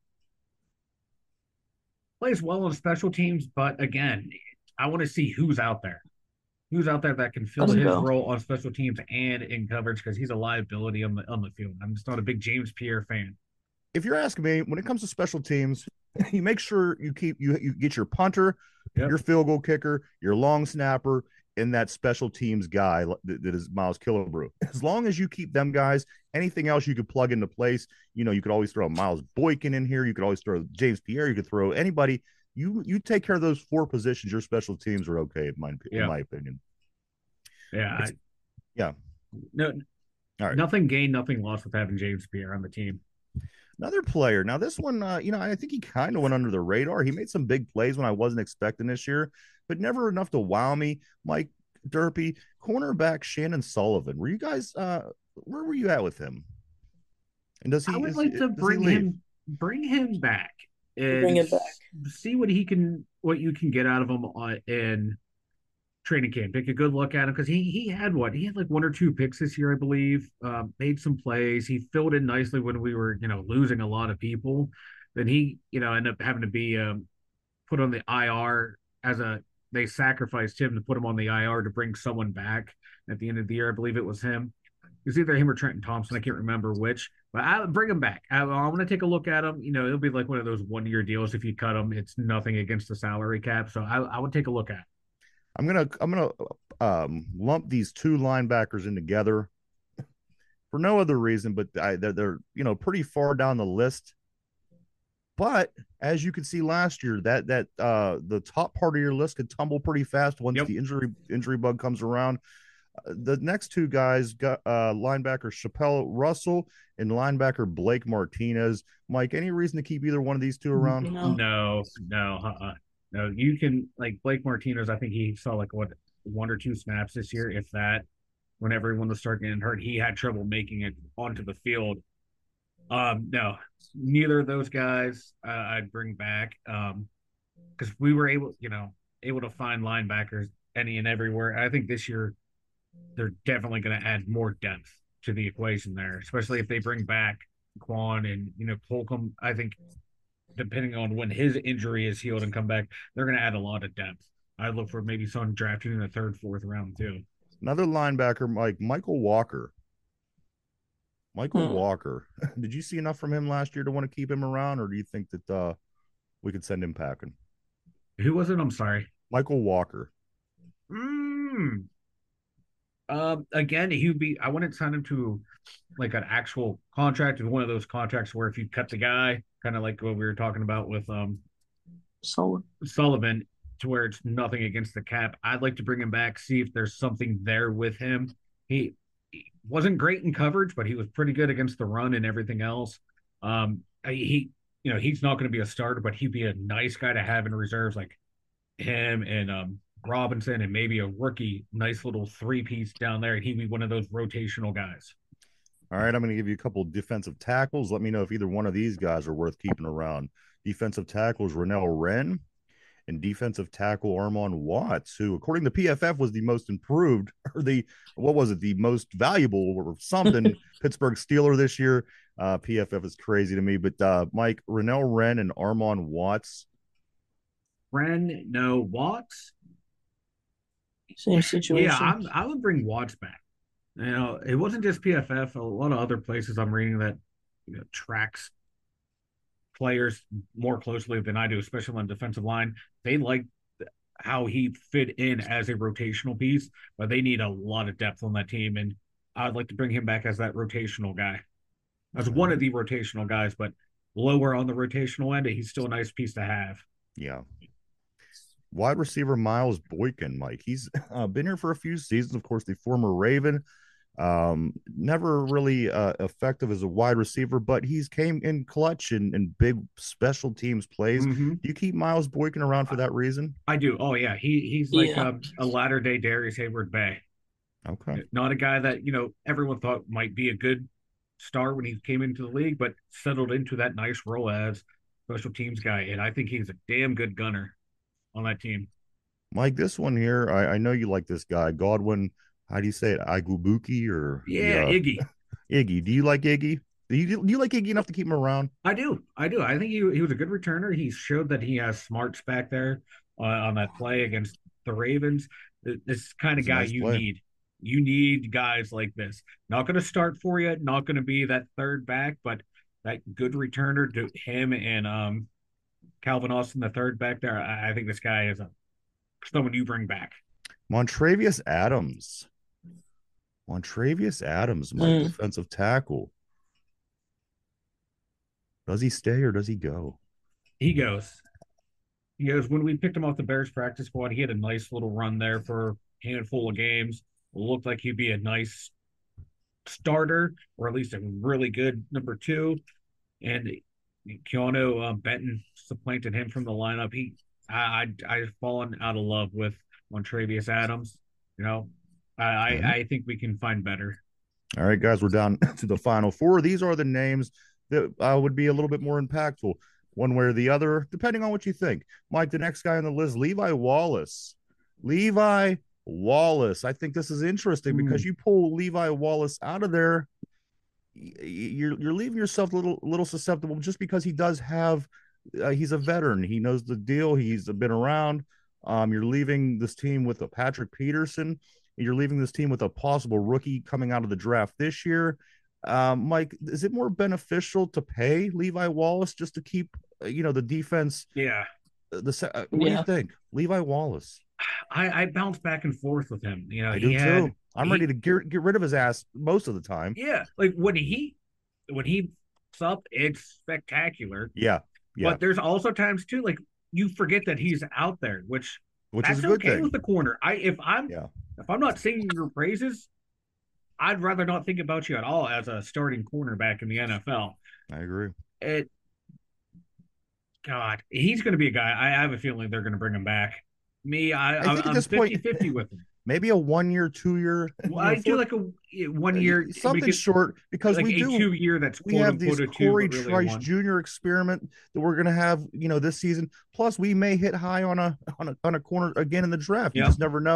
S1: Plays well on special teams, but again, I want to see who's out there. Who's out there that can fill
S3: Let's
S1: his
S3: go.
S1: role on special teams and in coverage because he's a liability on the on the field. I'm just not a big James Pierre fan.
S2: If you're asking me, when it comes to special teams, you make sure you keep you you get your punter,
S1: Yep.
S2: your field goal kicker, your long snapper, and that special teams guy that, that is Miles Killebrew. As long as you keep them guys, anything else you could plug into place. You know, you could always throw Miles Boykin in here. You could always throw James Pierre. You could throw anybody. You you take care of those four positions. Your special teams are okay, in my
S1: Yeah.
S2: in my opinion.
S1: Yeah, I,
S2: It's- yeah.
S1: No,
S2: All right.
S1: nothing gained, nothing lost with having James Pierre on the team.
S2: Another player. Now, this one, uh, you know, I think he kind of went under the radar. He made some big plays when I wasn't expecting this year, but never enough to wow me. Mike Derpy, cornerback Shannon Sullivan. Were you guys, uh, where were you at with him? And does he?
S1: I would
S2: is-
S1: like
S2: does
S1: to
S2: he
S1: bring
S2: leave?
S1: him, bring him back, and
S3: Bring it back.
S1: see what he can, what you can get out of him on, in training camp. Take a good look at him because he he had what he had like one or two picks this year, I believe. Um, made some plays. He filled in nicely when we were, you know, losing a lot of people. Then he, you know, ended up having to be um, put on the I R as a. They sacrificed him to put him on the I R to bring someone back at the end of the year. I believe it was him. It was either him or Trenton Thompson. I can't remember which, but I bring him back. I, I want to take a look at him. You know, it'll be like one of those one year deals. If you cut him, it's nothing against the salary cap. So I, I would take a look at it.
S2: I'm gonna I'm gonna um, lump these two linebackers in together for no other reason, but I, they're, they're you know pretty far down the list. But as you can see last year, that that uh, the top part of your list could tumble pretty fast once
S1: Yep.
S2: the injury injury bug comes around. Uh, the next two guys got uh, linebacker Chappelle Russell and linebacker Blake Martinez. Mike, any reason to keep either one of these two around?
S3: No.
S1: No, no, uh-uh. No. You can like Blake Martinez. I think he saw like what one or two snaps this year, if that. When everyone was starting getting hurt, he had trouble making it onto the field. Um, no, neither of those guys uh, I'd bring back. Um, because we were able, you know, able to find linebackers any and everywhere. I think this year they're definitely going to add more depth to the equation there, especially if they bring back Quan and you know Holcomb. I think depending on when his injury is healed and come back, they're going to add a lot of depth. I'd look for maybe someone drafted in the third, fourth round too.
S2: Another linebacker, like Michael Walker. Michael
S3: Hmm.
S2: Walker. Did you see enough from him last year to want to keep him around, or do you think that uh, we could send him packing?
S1: Who was it? I'm sorry.
S2: Michael Walker.
S1: Mm. Um, again, he would be. I wouldn't sign him to like an actual contract. One of those contracts where if you cut the guy, kind of like what we were talking about with um
S3: So
S1: Sullivan, to where it's nothing against the cap. I'd like to bring him back, see if there's something there with him. He, he wasn't great in coverage, but he was pretty good against the run and everything else. Um, he, you know, he's not going to be a starter, but he'd be a nice guy to have in reserves, like him and um Robinson, and maybe a rookie, nice little three piece down there. And he'd be one of those rotational guys.
S2: All right, I'm going to give you a couple defensive tackles. Let me know if either one of these guys are worth keeping around. Defensive tackles, Rennell Wren, and defensive tackle Armon Watts, who, according to P F F, was the most improved, or the, what was it, the most valuable or something Pittsburgh Steeler this year. Uh, P F F is crazy to me. But, uh, Mike, Rennell Wren and Armon Watts.
S1: Wren, no. Watts?
S3: same situation.
S1: Yeah, I'm, I would bring Watts back. You know, it wasn't just P F F. A lot of other places I'm reading that you know, tracks players more closely than I do, especially on the defensive line. They like how he fit in as a rotational piece, but they need a lot of depth on that team. And I'd like to bring him back as that rotational guy, as one of the rotational guys, but lower on the rotational end. He's still a nice piece to have.
S2: Yeah. Wide receiver Miles Boykin, Mike. He's uh, been here for a few seasons. Of course, the former Raven. Um, never really uh, effective as a wide receiver, but he's came in clutch and, and big special teams plays.
S1: Mm-hmm.
S2: Do you keep Miles Boykin around for that reason?
S1: I do. Oh yeah, he he's like
S3: Yeah.
S1: um, a latter day Darius Hayward Bay.
S2: Okay.
S1: Not a guy that you know everyone thought might be a good star when he came into the league, but settled into that nice role as special teams guy, and I think he's a damn good gunner on that team.
S2: Mike, this one here, I, I know you like this guy, Godwin. How do you say it? Igubuki or
S1: Yeah, Iggy.
S2: Iggy. Do you like Iggy? Do you, do you like Iggy enough to keep him around?
S1: I do. I do. I think he, he was a good returner. He showed that he has smarts back there uh, on that play against the Ravens. This kind of guy
S2: nice
S1: you
S2: play.
S1: need. You need guys like this. Not going to start for you. Not going to be that third back, but that good returner to him and um, Calvin Austin, the third back there. I, I think this guy is a, someone you bring back.
S2: Montravius Adams. Montravius Adams, my
S3: Mm.
S2: defensive tackle. Does he stay or does he go?
S1: He goes. He goes. When we picked him off the Bears practice squad, he had a nice little run there for a handful of games. It looked like he'd be a nice starter, or at least a really good number two. And Keanu uh, Benton supplanted him from the lineup. He, I, I, I've fallen out of love with Montravius Adams. You know, I,
S2: Mhm.
S1: I, I think we can find better.
S2: All right, guys, we're down to the final four. These are the names that uh, would be a little bit more impactful, one way or the other, depending on what you think. Mike, the next guy on the list, Levi Wallace. Levi Wallace. I think this is interesting
S1: Hmm.
S2: because you pull Levi Wallace out of there, y- y- you're you're leaving yourself a little little susceptible just because he does have. Uh, he's a veteran. He knows the deal. He's been around. Um, you're leaving this team with a Patrick Peterson. You're leaving this team with a possible rookie coming out of the draft this year. Um, Mike, is it more beneficial to pay Levi Wallace just to keep, uh, you know, the defense?
S1: Yeah,
S2: uh, The se- uh, what do
S3: Yeah.
S2: you think, Levi Wallace?
S1: I, I bounce back and forth with him. You know,
S2: I
S1: he
S2: do
S1: had,
S2: too. I'm
S1: he-
S2: ready to get get rid of his ass most of the time.
S1: Yeah, like when he when he up, it's spectacular.
S2: Yeah, yeah,
S1: But there's also times too, like you forget that he's out there, which
S2: which
S1: that's
S2: is a good
S1: okay
S2: thing.
S1: with the corner. I if I'm
S2: Yeah.
S1: if I'm not singing your praises, I'd rather not think about you at all as a starting cornerback in the N F L.
S2: I agree.
S1: It, God, he's going to be a guy. I have a feeling they're going to bring him back. Me, I,
S2: I
S1: I
S2: think at
S1: I'm
S2: this point-
S1: fifty-fifty with him.
S2: Maybe a one year, two year.
S1: Well, I do like a one year,
S2: something
S1: we could-
S2: short because
S1: like
S2: we
S1: a
S2: do.
S1: two year that's
S2: We
S1: quote
S2: have this
S1: unquote a two,
S2: Corey
S1: but really a
S2: Trice
S1: one.
S2: Junior experiment that we're going to have, you know, this season. Plus, we may hit high on a on a on a corner again in the draft. You
S1: Yeah.
S2: just never know.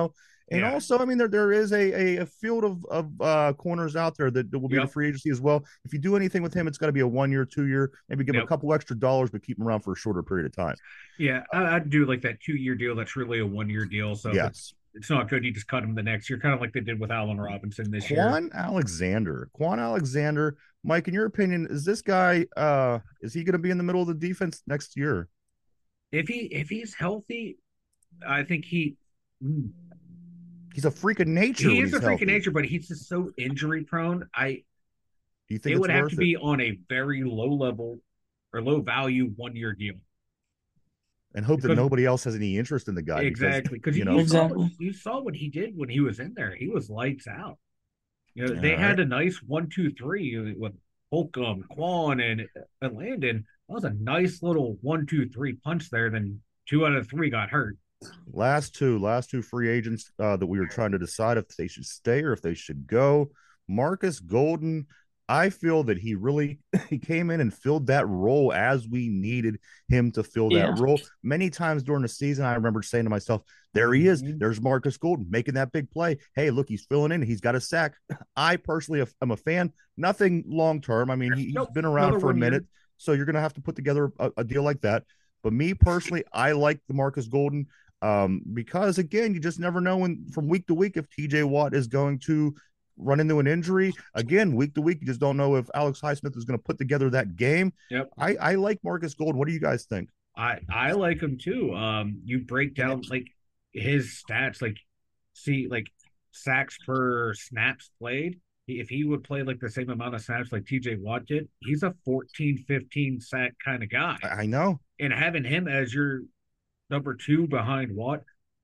S2: And
S1: Yeah.
S2: also, I mean, there, there is a, a, a field of, of uh, corners out there that, that will be
S1: Yep.
S2: in free agency as well. If you do anything with him, it's got to be a one year, two year, maybe give him
S1: Yep.
S2: a couple extra dollars, but keep him around for a shorter period of time.
S1: Yeah, I, I'd do like that two year deal. That's really a one year deal. So if
S2: Yes.
S1: it's it's not good, you just cut him the next year, kind of like they did with Allen Robinson this year.
S2: Quan Alexander. Quan Alexander. Mike, in your opinion, is this guy uh is he going to be in the middle of the defense next year?
S1: If he if he's healthy, I think he mm,
S2: He's a freak of nature.
S1: he
S2: when
S1: is
S2: he's
S1: a freak
S2: healthy.
S1: of nature, but he's just so injury prone. I
S2: Do you think
S1: it
S2: it's
S1: would have
S2: worth
S1: to
S2: it?
S1: be on a very low level or low value one year deal.
S2: And hope that
S1: Because-
S2: nobody else has any interest in the guy.
S1: Exactly, because
S2: you
S1: you,
S2: know,
S1: you saw
S3: Exactly.
S1: you saw what he did when he was in there. He was lights out. You know, they
S2: All
S1: had
S2: right.
S1: a nice one, two, three with Holcomb, Quan, and, and Landon. That was a nice little one, two, three punch there. Then two out of three got hurt.
S2: last two, last two free agents uh, that we were trying to decide if they should stay or if they should go. Marcus Golden, I feel that he really he came in and filled that role as we needed him to fill that
S3: Yeah.
S2: role. Many times during the season, I remember saying to myself, there he is.
S1: Mhm.
S2: There's Marcus Golden making that big play. Hey, look, he's filling in. He's got a sack. I personally am a fan. Nothing long term. I mean, he, he's
S1: Nope.
S2: been around
S1: Another
S2: for a
S1: one year.
S2: minute. So you're going to have to put together a, a deal like that. But me personally, I like the Marcus Golden um, because, again, you just never know when from week to week if T J Watt is going to run into an injury. Again, week to week, you just don't know if Alex Highsmith is going to put together that game.
S1: Yep.
S2: I, I like Marcus Golden. What do you guys think?
S1: I I like him too. Um, you break down like his stats, like see like sacks per snaps played. If he would play like the same amount of snaps like T J Watt did, he's a fourteen, fifteen sack kind of guy.
S2: I, I know.
S1: And having him as your number two behind Watt,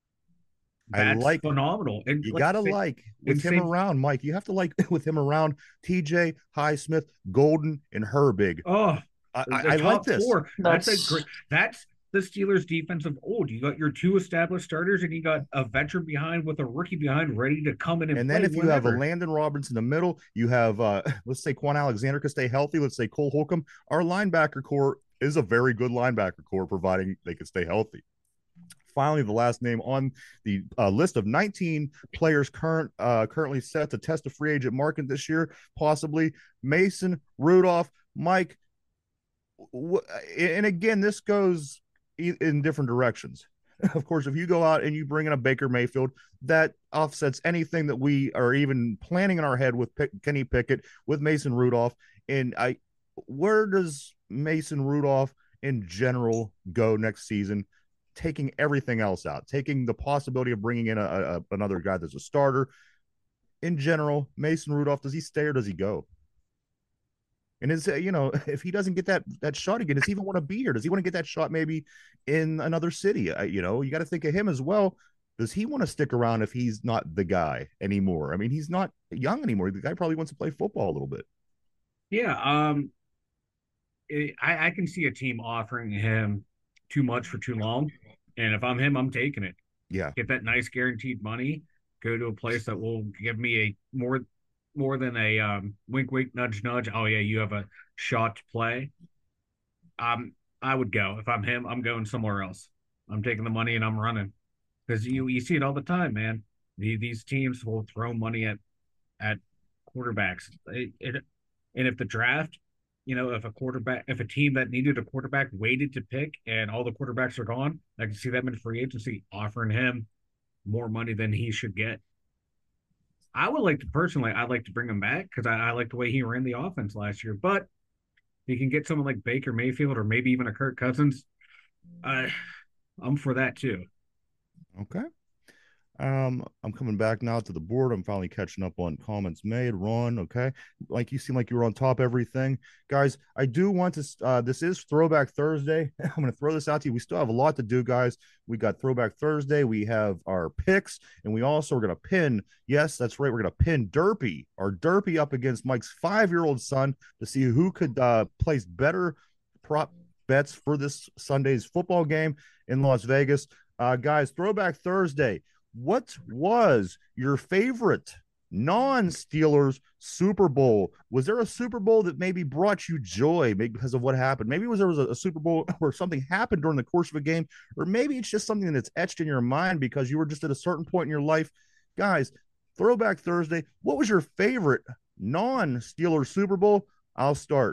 S2: I
S1: that's
S2: like-
S1: phenomenal. And
S2: You
S1: like
S2: gotta
S1: say-
S2: like with
S1: and
S2: him
S1: same-
S2: around, Mike. You have to like with him around T J Highsmith, Golden, and Herbig.
S1: oh,
S2: I,
S1: the
S2: I, I like
S1: top
S2: this.
S1: four. That's,
S3: That's-
S1: a great. That's the Steelers' defensive old. You got your two established starters, and you got a veteran behind with a rookie behind, ready to come in and,
S2: And
S1: play
S2: then if you have a
S1: whenever.
S2: Landon Roberts in the middle, you have uh let's say Quan Alexander could stay healthy. Let's say Cole Holcomb. Our linebacker core is a very good linebacker core, providing they can stay healthy. Finally, the last name on the uh, list of nineteen players current uh, currently set to test a free agent market this year, possibly Mason Rudolph. Mike, w- and again, this goes in, in different directions. Of course, if you go out and you bring in a Baker Mayfield, that offsets anything that we are even planning in our head with Pick, Kenny Pickett, with Mason Rudolph. And I, where does Mason Rudolph in general go next season? Taking everything else out, taking the possibility of bringing in a, a another guy that's a starter. In general, Mason Rudolph, does he stay or does he go? And is you know, if he doesn't get that that shot again, does he even want to be here? Does he want to get that shot maybe in another city? I, you know, you got to think of him as well. Does he want to stick around if he's not the guy anymore? I mean, he's not young anymore. The guy probably wants to play football a little bit.
S1: Yeah, um, it, I, I can see a team offering him too much for too long, and if I'm him, I'm taking it.
S2: Yeah,
S1: Get that nice guaranteed money. Go to a place that will give me a more more than a um, wink, wink, nudge, nudge. Oh yeah, you have a shot to play. Um, I would go if I'm him. I'm going somewhere else. I'm taking the money and I'm running because you you see it all the time, man. The, these teams will throw money at at quarterbacks. It, it, and if the draft, you know, if a quarterback, if a team that needed a quarterback waited to pick and all the quarterbacks are gone, I can see them in free agency offering him more money than he should get. I would like to personally, I'd like to bring him back because I, I like the way he ran the offense last year. But you can get someone like Baker Mayfield or maybe even a Kirk Cousins. Uh, I'm for that too.
S2: okay. Um, I'm coming back now to the board. I'm finally catching up on comments made. Ron, okay. Like you seem like you were on top of everything. Guys, I do want to uh this is Throwback Thursday. I'm gonna throw this out to you. We still have a lot to do, guys. We got Throwback Thursday, we have our picks, and we also are gonna pin, yes, that's right, we're gonna pin Derpy, our Derpy up against Mike's five-year-old son to see who could uh place better prop bets for this Sunday's football game in Las Vegas. Uh guys, Throwback Thursday. What was your favorite non-Steelers Super Bowl? Was there a Super Bowl that maybe brought you joy maybe because of what happened? Maybe was there was a, a Super Bowl where something happened during the course of a game, or maybe it's just something that's etched in your mind because you were just at a certain point in your life Guys, Throwback Thursday. What was your favorite non-Steelers Super Bowl? I'll start.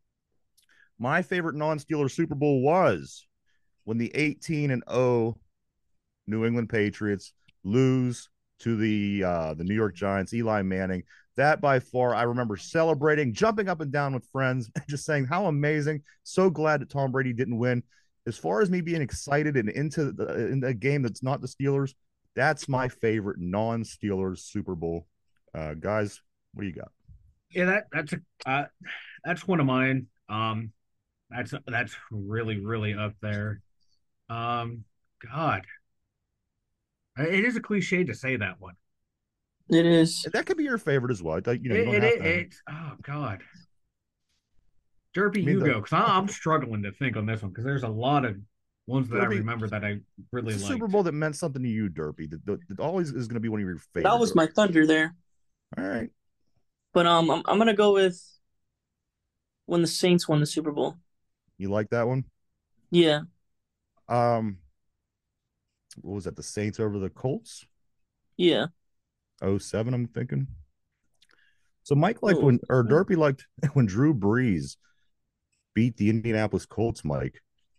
S2: My favorite non-Steelers Super Bowl was when the eighteen and oh New England Patriots lose to the uh, the New York Giants, Eli Manning. That by far, I remember celebrating, jumping up and down with friends, just saying how amazing. So glad that Tom Brady didn't win. As far as me being excited and into the, in a game that's not the Steelers, that's my favorite non-Steelers Super Bowl. Uh, guys, what do you got?
S1: Yeah, that that's a uh, that's one of mine. Um, that's that's really really up there. Um, God, it is a cliche to say that one.
S3: It is.
S2: That could be your favorite as well. You know, you
S1: It,
S2: don't
S1: it,
S2: have
S1: it
S2: to.
S1: it's oh God, Derpy
S2: I mean,
S1: Hugo.
S2: the,
S1: Because I'm struggling to think on this one because there's a lot of ones that I
S2: Derpy,
S1: remember that I really
S2: it's a
S1: liked.
S2: Super Bowl that meant something to you, Derpy. That, that, that always is going to be one of your favorites.
S3: That was my thunder there.
S2: All right.
S3: But um, I'm I'm gonna go with when the Saints won the Super Bowl.
S2: You like that one?
S3: Yeah.
S2: Um, what was that? The Saints over the Colts?
S3: Yeah.
S2: oh seven, I'm thinking. So Mike liked
S3: Oh.
S2: when, or Derpy liked when Drew Brees beat the Indianapolis Colts, Mike.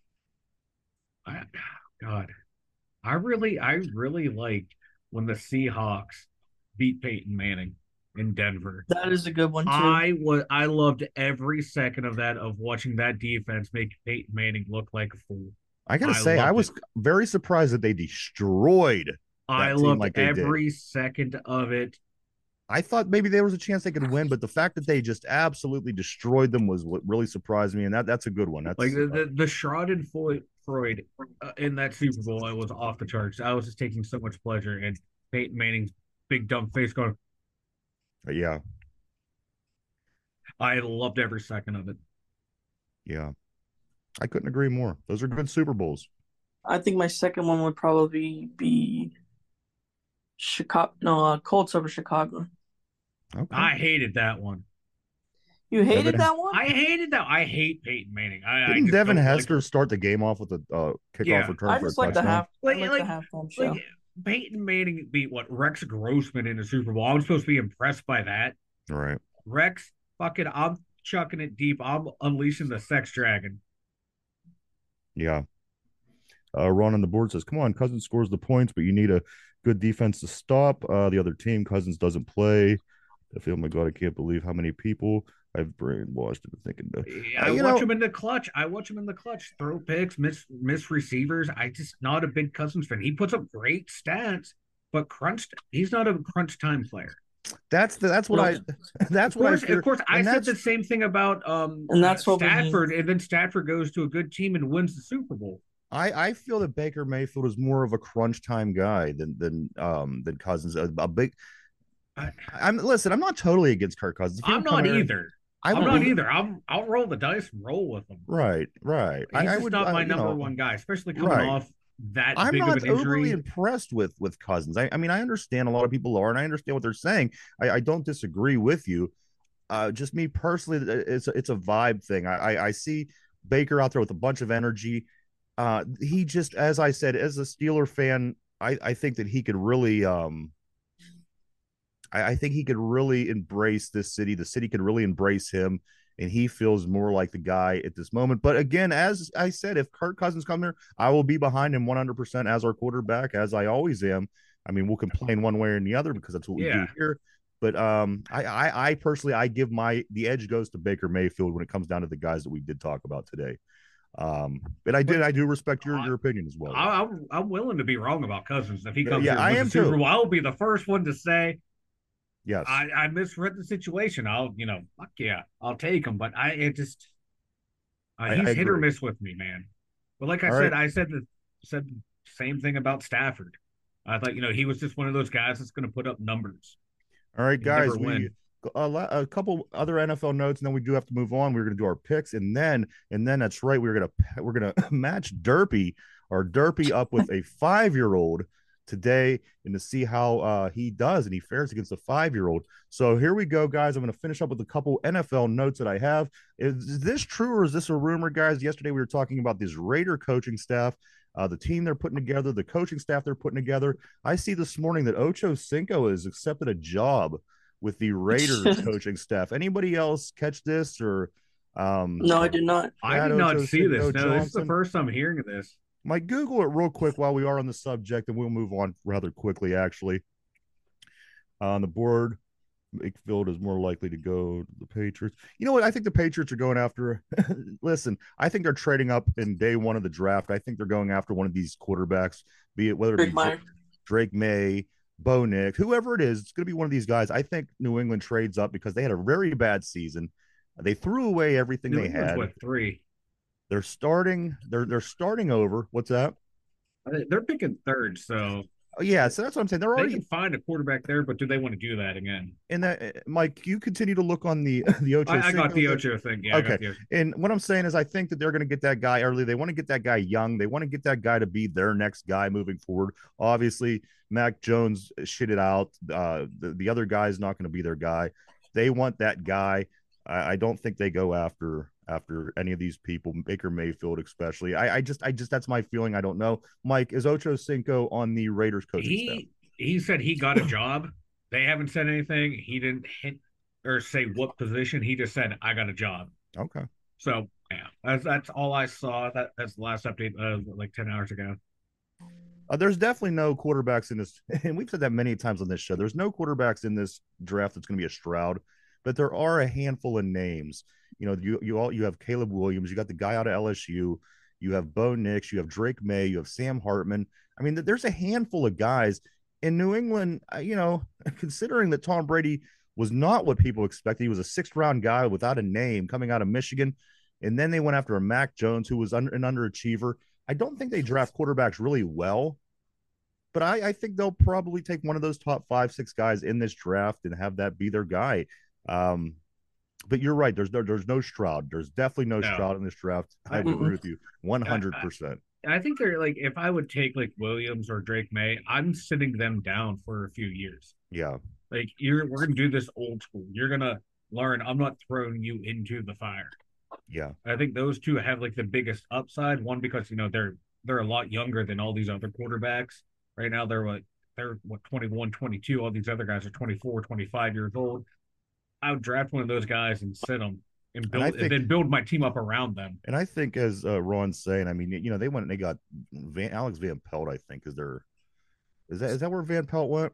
S1: I, God, I really, I really liked when the Seahawks beat Peyton Manning in Denver.
S3: That is a good one too.
S1: I was, I loved every second of that, of watching that defense make Peyton Manning look like a fool.
S2: I gotta
S1: I
S2: say, I
S1: loved
S2: was
S1: it.
S2: very surprised that they destroyed
S1: I
S2: that team
S1: loved
S2: like they did.
S1: every second of it.
S2: I thought maybe there was a chance they could win, but the fact that they just absolutely destroyed them was what really surprised me, and that that's a good one. That's
S1: Like the the, the Shrouded Floyd, Freud uh, in that Super Bowl, I was off the charts. I was just taking so much pleasure in Peyton Manning's big dumb face going.
S2: uh, yeah,
S1: I loved every second of it.
S2: yeah. I couldn't agree more. Those are good Super Bowls.
S3: I think my second one would probably be Chicago. No, uh, Colts over Chicago.
S2: Okay.
S1: I hated that one.
S3: You hated
S2: Devin-
S3: that one?
S1: I hated that. I hate Peyton Manning. I, I
S2: Didn't
S1: just
S2: Devin
S1: don't
S2: Hester
S1: like,
S2: start the game off with a uh, kickoff
S1: Yeah.
S2: return
S3: I
S2: for
S3: just
S2: a
S3: like the
S2: touchdown?
S3: half.
S1: Like-
S3: I like,
S1: like-
S3: the halftime show.
S1: like Peyton Manning beat what Rex Grossman in the Super Bowl. I'm supposed to be impressed by that.
S2: All right.
S1: Rex, fucking, I'm chucking it deep. I'm unleashing the sex dragon.
S2: Yeah. Uh, Ron on the board says, "Come on, Cousins scores the points, but you need a good defense to stop uh, the other team. Cousins doesn't play. I feel, oh my God, I can't believe how many people I've brainwashed into thinking that."
S1: I
S2: Uh, you
S1: watch
S2: know-
S1: him in the clutch. I watch him in the clutch. Throw picks, miss miss receivers. I just not a big Cousins fan. He puts up great stats, but crunch. He's not a crunch time player.
S2: That's the, that's what
S3: Well,
S2: I that's
S1: Of
S2: what
S1: course,
S2: I fear.
S1: of course, I
S2: And
S1: said
S2: that's-
S1: the same thing about um
S3: And that's
S1: uh,
S3: what we need.
S1: Stafford, and then Stafford goes to a good team and wins the Super Bowl.
S2: I, I feel that Baker Mayfield is more of a crunch time guy than than um than Cousins. A, a big.
S1: I,
S2: I'm listen. I'm not totally against Kirk Cousins. If he
S1: I'm
S2: would come
S1: not
S2: here-
S1: either.
S2: I
S1: I'm
S2: would
S1: not
S2: be-
S1: either. I'm I'll roll the dice and roll with him.
S2: Right, right.
S1: He's
S2: I, I
S1: just
S2: would
S1: not
S2: I-
S1: my
S2: you
S1: number
S2: know,
S1: one guy, especially coming
S2: right.
S1: off that
S2: I'm
S1: big
S2: not
S1: of an injury.
S2: overly impressed with with Cousins. I, I mean, I understand a lot of people are, and I understand what they're saying. I, I don't disagree with you. Uh, just me personally, it's a, it's a vibe thing. I, I I see Baker out there with a bunch of energy. Uh, he just, as I said, as a Steeler fan, I I think that he could really um. I, I think he could really embrace this city. The city could really embrace him, and he feels more like the guy at this moment. But again, as I said, if Kirk Cousins come there, I will be behind him one hundred percent as our quarterback, as I always am. I mean, we'll complain one way or the other because that's what we
S1: Yeah.
S2: do here. But um, I, I, I personally, I give my the edge goes to Baker Mayfield when it comes down to the guys that we did talk about today. Um, but I did, I do respect your your opinion as well.
S1: I, I'm I'm willing to be wrong about Cousins if he
S2: Yeah,
S1: comes
S2: yeah,
S1: here
S2: I
S1: with
S2: am
S1: the Super
S2: too.
S1: Bowl. I'll be the first one to say
S2: Yes,
S1: I, I misread the situation. I'll you know fuck yeah, I'll take him. But I it just uh,
S2: I-
S1: he's
S2: I
S1: hit or
S2: agree.
S1: miss with me, man. But like I
S2: All
S1: said,
S2: right.
S1: I said the said the same thing about Stafford. I thought you know he was just one of those guys that's going to put up numbers.
S2: All right,
S1: You never
S2: guys, we
S1: win.
S2: a, la- a couple other N F L notes, and then we do have to move on. We're going to do our picks, and then and then that's right, we're gonna we're gonna match Derpy or Derpy up with a five year old today, and to see how uh, he does and he fares against a five year old. So here we go, guys. I'm going to finish up with a couple N F L notes that I have. Is this true or is this a rumor, guys? Yesterday we were talking about this Raider coaching staff. uh, the team they're putting together, the coaching staff they're putting together. I see this morning that Ocho Cinco has accepted a job with the Raiders coaching staff. Anybody else catch this or um
S3: No, I did not.
S1: I did not Ocho see Cinco this. No, Johnson? This is the first I'm hearing of this.
S2: Mike, Google it real quick while we are on the subject, and we'll move on rather quickly, actually. Uh, on the board, Mayfield is more likely to go to the Patriots. You know what? I think the Patriots are going after. Listen, I think they're trading up in day one of the draft. I think they're going after one of these quarterbacks, be it whether it
S3: Drake
S2: be Drake, Drake May, Bo Nix, whoever it is. It's going to be one of these guys. I think New England trades up because they had a very bad season. They threw away everything New they England's had.
S1: What, three?
S2: They're starting. They're they're starting over. What's that?
S1: They're picking third, so.
S2: Oh, yeah, so that's what I'm saying. They're already
S1: they can find a quarterback there, but do they want to do that again?
S2: And that, Mike, you continue to look on the the Ocho.
S1: I, I got the Ocho thing. Yeah.
S2: Okay.
S1: The
S2: and what I'm saying is, I think that they're going to get that guy early. They want to get that guy young. They want to get that guy to be their next guy moving forward. Obviously, Mac Jones shitted out. Uh, the the other guy is not going to be their guy. They want that guy. I, I don't think they go after. after any of these people, Baker Mayfield especially. I, I just, I just, that's my feeling. I don't know. Mike, is Ocho Cinco on the Raiders coaching
S1: he,
S2: staff?
S1: He said he got a job. They haven't said anything. He didn't hint or say what position. He just said, I got a job.
S2: Okay.
S1: So, yeah, that's, that's all I saw. That That's the last update, uh, like ten hours ago.
S2: Uh, there's definitely no quarterbacks in this, and we've said that many times on this show. There's no quarterbacks in this draft that's going to be a Stroud, but there are a handful of names. You know, you you all you have Caleb Williams, you got the guy out of L S U, you have Bo Nix, you have Drake May, you have Sam Hartman. I mean, there's a handful of guys in New England. You know, considering that Tom Brady was not what people expected, he was a sixth round guy without a name coming out of Michigan, and then they went after a Mac Jones who was under, an underachiever. I don't think they draft quarterbacks really well, but I, I think they'll probably take one of those top five, six guys in this draft and have that be their guy. Um, But you're right. There's no, there's no Stroud. There's definitely no, no. Stroud in this draft. I mm-hmm. agree with you one hundred percent.
S1: I, I think they're like, if I would take like Williams or Drake May, I'm sitting them down for a few years.
S2: Yeah.
S1: Like you're, we're going to do this old school. You're going to learn. I'm not throwing you into the fire.
S2: Yeah.
S1: I think those two have like the biggest upside. One, because, you know, they're, they're a lot younger than all these other quarterbacks right now. They're what, they're what, twenty-one, twenty-two. All these other guys are twenty-four, twenty-five years old. I would draft one of those guys and sit them and build, and, think, and then build my team up around them.
S2: And I think, as uh, Ron's saying, I mean, you know, they went and they got Van, Alex Van Pelt. I think is their is that is that where Van Pelt went?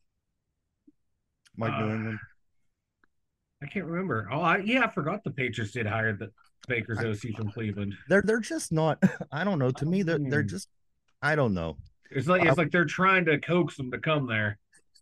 S2: Mike uh, New England.
S1: I can't remember. Oh, I, yeah, I forgot the Patriots did hire the Baker's I, O C from Cleveland.
S2: They're they're just not. I don't know. To me, they're they're just. I don't know.
S1: It's like it's uh, like they're trying to coax them to come there.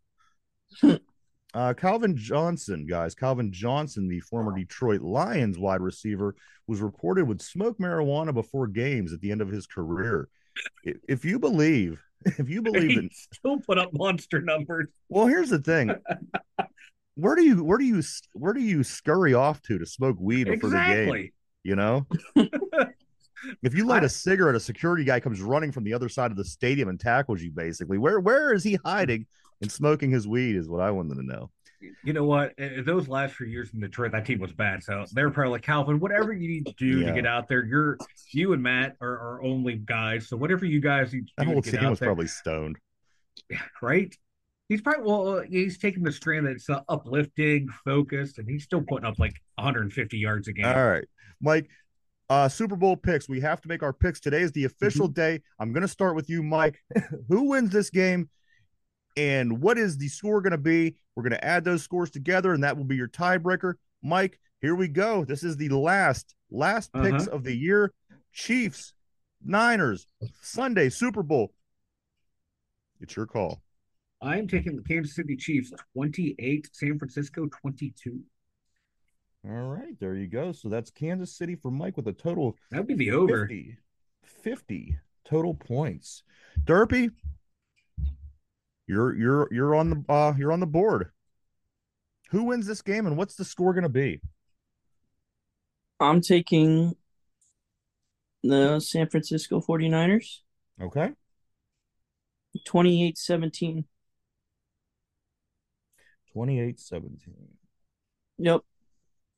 S2: Uh, Calvin Johnson, guys. Calvin Johnson, the former Detroit Lions wide receiver, was reported would smoke marijuana before games at the end of his career. If you believe, if you believe
S1: he
S2: that,
S1: still put up monster numbers.
S2: Well, here's the thing. Where do you where do you where do you scurry off to to smoke weed before exactly. the game? You know, if you light I, a cigarette, a security guy comes running from the other side of the stadium and tackles you. Basically, where where is he hiding? And smoking his weed is what I wanted to know.
S1: You know what? Those last few years in Detroit, that team was bad. So they were probably like, Calvin, whatever you need to do yeah. to get out there, you're you and Matt are, are only guys. So whatever you guys need to
S2: that
S1: do
S2: whole
S1: to get
S2: team
S1: out
S2: was
S1: there,
S2: probably stoned,
S1: right? He's probably well, he's taking the strand that's uh, uplifting, focused, and he's still putting up like one hundred fifty yards a game.
S2: All right, Mike. Uh, Super Bowl picks. We have to make our picks. Today is the official mm-hmm. day. I'm going to start with you, Mike. Who wins this game? And what is the score going to be? We're going to add those scores together, and that will be your tiebreaker. Mike, here we go. This is the last, last uh-huh. picks of the year. Chiefs, Niners, Sunday, Super Bowl. It's your call.
S1: I'm taking the Kansas City Chiefs, twenty-eight, San Francisco, twenty-two.
S2: All right, there you go. So that's Kansas City for Mike with a total of
S1: that would be the over.
S2: fifty, fifty total points. Derpy, You're you're you're on the uh you're on the board. Who wins this game and what's the score going to be?
S3: I'm taking the San Francisco forty-niners.
S2: Okay.
S3: twenty-eight seventeen.
S2: twenty-eight seventeen.
S3: Yep.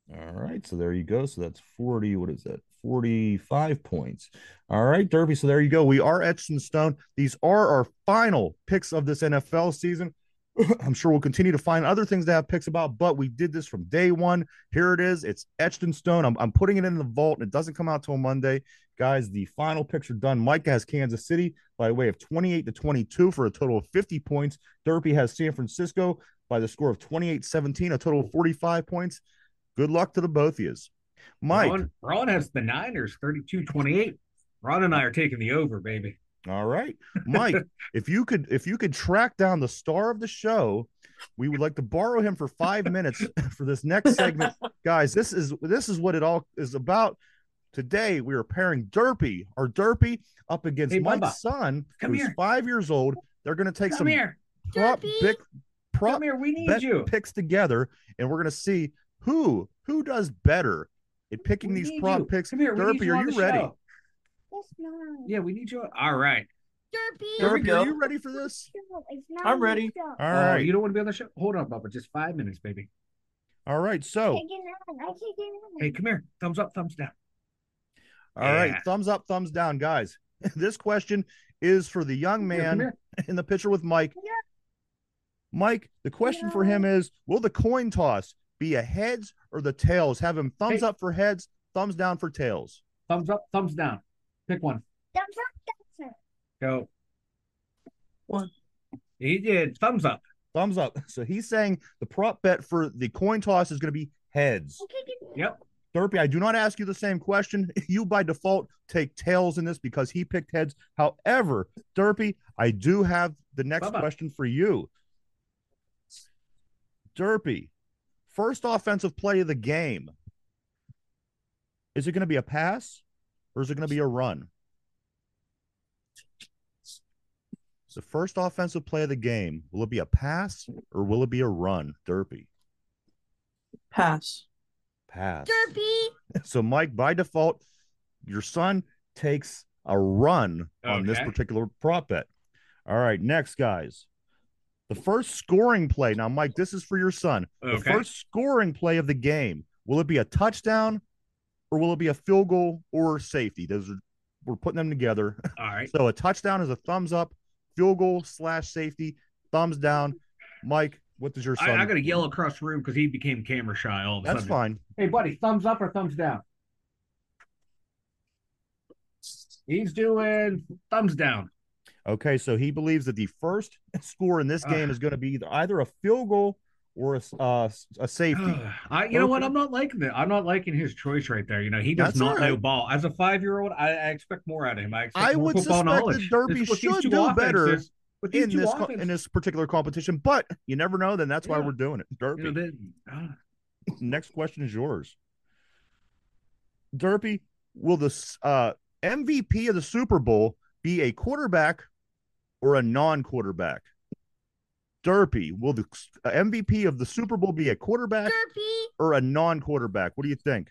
S2: All right, so there you go. So that's forty. What is that? forty-five points. All right, Derby. So there you go. We are etched in stone. These are our final picks of this N F L season. I'm sure we'll continue to find other things to have picks about, but we did this from day one. Here it is. It's etched in stone. I'm, I'm putting it in the vault, and it doesn't come out till Monday. Guys, the final picks are done. Mike has Kansas City by way of twenty-eight to twenty-two for a total of fifty points. Derpy has San Francisco by the score of twenty-eight seventeen, a total of forty-five points. Good luck to the both of you. Mike.
S1: Ron, Ron has the Niners thirty-two twenty-eight. Ron and I are taking the over, baby.
S2: All right. Mike, if you could if you could track down the star of the show, we would like to borrow him for five minutes for this next segment. Guys, this is this is what it all is about. Today we are pairing Derpy, our Derpy, up against hey, Mike's Bubba. son,
S1: Come
S2: who's
S1: here.
S2: five years old. They're gonna take
S1: Come
S2: some
S1: here.
S2: prop pick prop
S1: Come here. We need you.
S2: picks together, and we're gonna see who who does better at picking
S1: we
S2: these prop
S1: you.
S2: picks.
S1: Come here.
S2: Derpy,
S1: you
S2: are you ready?
S1: Show. Yeah, we need you. All right.
S4: Derpy.
S2: Derpy, are you ready for this?
S3: I'm ready.
S2: All right.
S1: Oh, you don't want to be on the show? Hold on, Bubba. Just five minutes, baby.
S2: All right. So,
S1: hey, come here. Thumbs up, thumbs down.
S2: All yeah. right. Thumbs up, thumbs down, guys. This question is for the young man here, here. in the picture with Mike. Yeah. Mike, the question yeah. for him is, will the coin toss be a heads or the tails? Have him thumbs hey. up for heads, thumbs down for tails.
S1: Thumbs up, thumbs down. Pick one.
S4: Thumbs up, thumbs up.
S1: Go.
S3: One.
S1: He did. Thumbs up.
S2: Thumbs up. So he's saying the prop bet for the coin toss is going to be heads.
S1: Yep.
S2: Derpy, I do not ask you the same question. You by default take tails in this because he picked heads. However, Derpy, I do have the next Bubba. question for you. Derpy, first offensive play of the game. Is it going to be a pass or is it going to be a run? The first offensive play of the game, will it be a pass or will it be a run, Derpy?
S3: Pass.
S2: Pass.
S4: Derpy.
S2: So, Mike, by default, your son takes a run okay. on this particular prop bet. All right, next, guys. The first scoring play. Now, Mike, this is for your son. Okay. The first scoring play of the game, will it be a touchdown or will it be a field goal or safety? Those are, we're putting them together.
S1: All right.
S2: So, a touchdown is a thumbs up. Field goal slash safety, thumbs down. Mike, what does your son?
S1: I, I got to yell across the room because he became camera shy all of a
S2: That's
S1: sudden.
S2: fine.
S1: Hey, buddy, thumbs up or thumbs down? He's doing thumbs down.
S2: Okay, so he believes that the first score in this game uh, is going to be either, either a field goal or a, uh, a safety.
S1: Uh, I, you Perfect. know what? I'm not liking that. I'm not liking his choice right there. You know, he does
S2: That's
S1: not
S2: right.
S1: know ball. As a five-year-old, I, I expect more out of him. I expect
S2: I
S1: more
S2: would
S1: football
S2: suspect
S1: knowledge.
S2: that Derpy should do better in this
S1: offenses.
S2: in this particular competition, but you never know. Then that's yeah. why we're doing it. Derpy.
S1: You know, they, uh,
S2: Next question is yours. Derpy, will the uh, M V P of the Super Bowl be a quarterback or a non-quarterback? Derpy, will the M V P of the Super Bowl be a quarterback
S4: Derpy.
S2: or a non-quarterback? What do you think?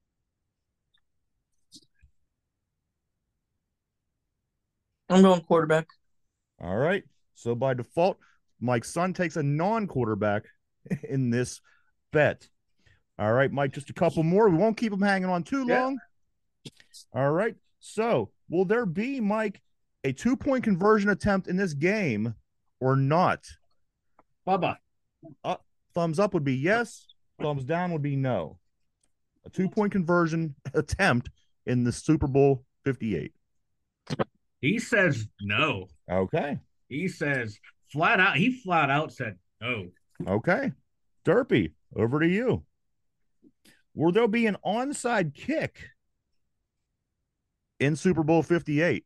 S3: I'm going quarterback.
S2: All right. So by default, Mike's son takes a non-quarterback in this bet. All right, Mike, just a couple more. We won't keep him hanging on too
S1: yeah.
S2: long. All right. So will there be, Mike, a two-point conversion attempt in this game or not?
S1: Bubba.
S2: Uh, thumbs up would be yes. Thumbs down would be no. A two-point conversion attempt in the Super Bowl fifty-eight.
S1: He says no.
S2: Okay.
S1: He says flat out. He flat out said no.
S2: Okay. Derpy, over to you. Will there be an onside kick in Super Bowl fifty-eight?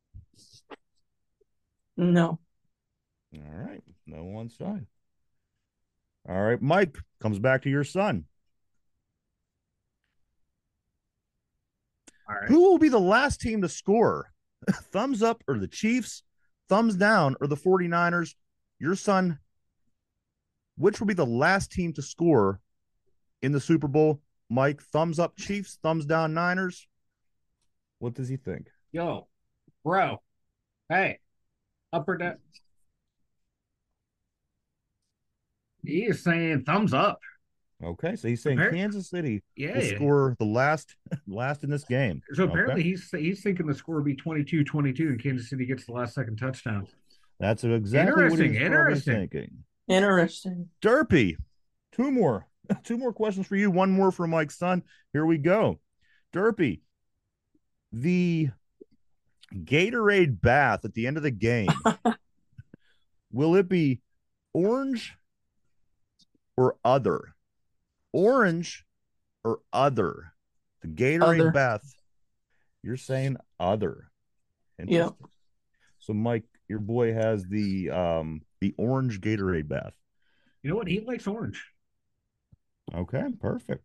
S3: No.
S2: All right. No onside. All right. Mike, comes back to your son.
S1: All right.
S2: Who will be the last team to score? Thumbs up or the Chiefs? Thumbs down or the 49ers? Your son, which will be the last team to score in the Super Bowl? Mike, thumbs up Chiefs, thumbs down Niners. What does he think?
S1: Yo, bro. Hey, up or down? He is saying thumbs up.
S2: Okay, so he's saying
S1: Appar-
S2: Kansas City
S1: Yeah.
S2: will score the last last in this game.
S1: So apparently
S2: Okay.
S1: he's he's thinking the score will be twenty-two twenty-two and Kansas City gets the last second touchdown.
S2: That's exactly what
S1: Interesting,
S2: he's probably
S1: interesting.
S2: thinking.
S3: Interesting.
S2: Derpy, two more. Two more questions for you. One more for Mike's son. Here we go. Derpy, the Gatorade bath at the end of the game, will it be orange or other? Orange or other? The Gatorade
S3: Other.
S2: bath. You're saying other.
S3: Yeah.
S2: So Mike, your boy has the um the orange Gatorade bath.
S1: You know what? He likes orange.
S2: Okay, perfect.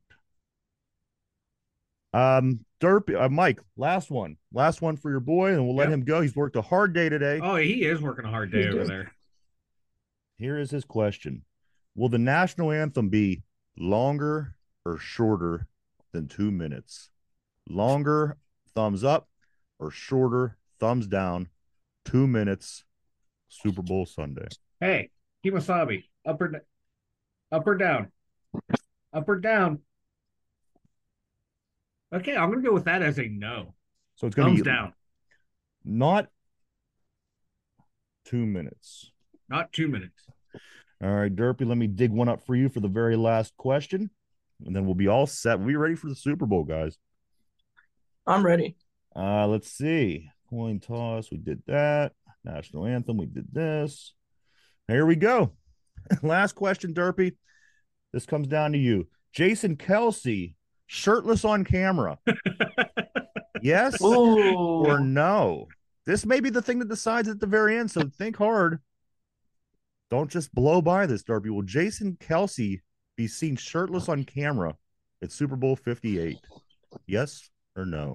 S2: Um, Derpy, uh, Mike, last one, last one for your boy, and we'll let
S1: Yep.
S2: him go. He's worked a hard day today.
S1: Oh, he is working a hard day
S3: He
S1: over
S3: did.
S1: there.
S2: Here is his question: will the national anthem be longer or shorter than two minutes? Longer, thumbs up, or shorter, thumbs down. Two minutes, Super Bowl Sunday.
S1: Hey, Kimasabi, up or up or down, up or down. Okay, I'm gonna go with that as a no.
S2: So it's going to
S1: Thumbs
S2: be
S1: down,
S2: not two minutes.
S1: not two minutes.
S2: All right, Derpy, let me dig one up for you for the very last question, and then we'll be all set. We'll be ready for the Super Bowl, guys.
S3: I'm ready.
S2: Uh, let's see. Coin toss, we did that. National anthem, we did this. Here we go. Last question, Derpy. This comes down to you. Jason Kelce, shirtless on camera. Yes
S3: Ooh.
S2: or no? This may be the thing that decides at the very end, so think hard. Don't just blow by this, Derpy. Will Jason Kelce be seen shirtless on camera at Super Bowl fifty-eight? Yes or no?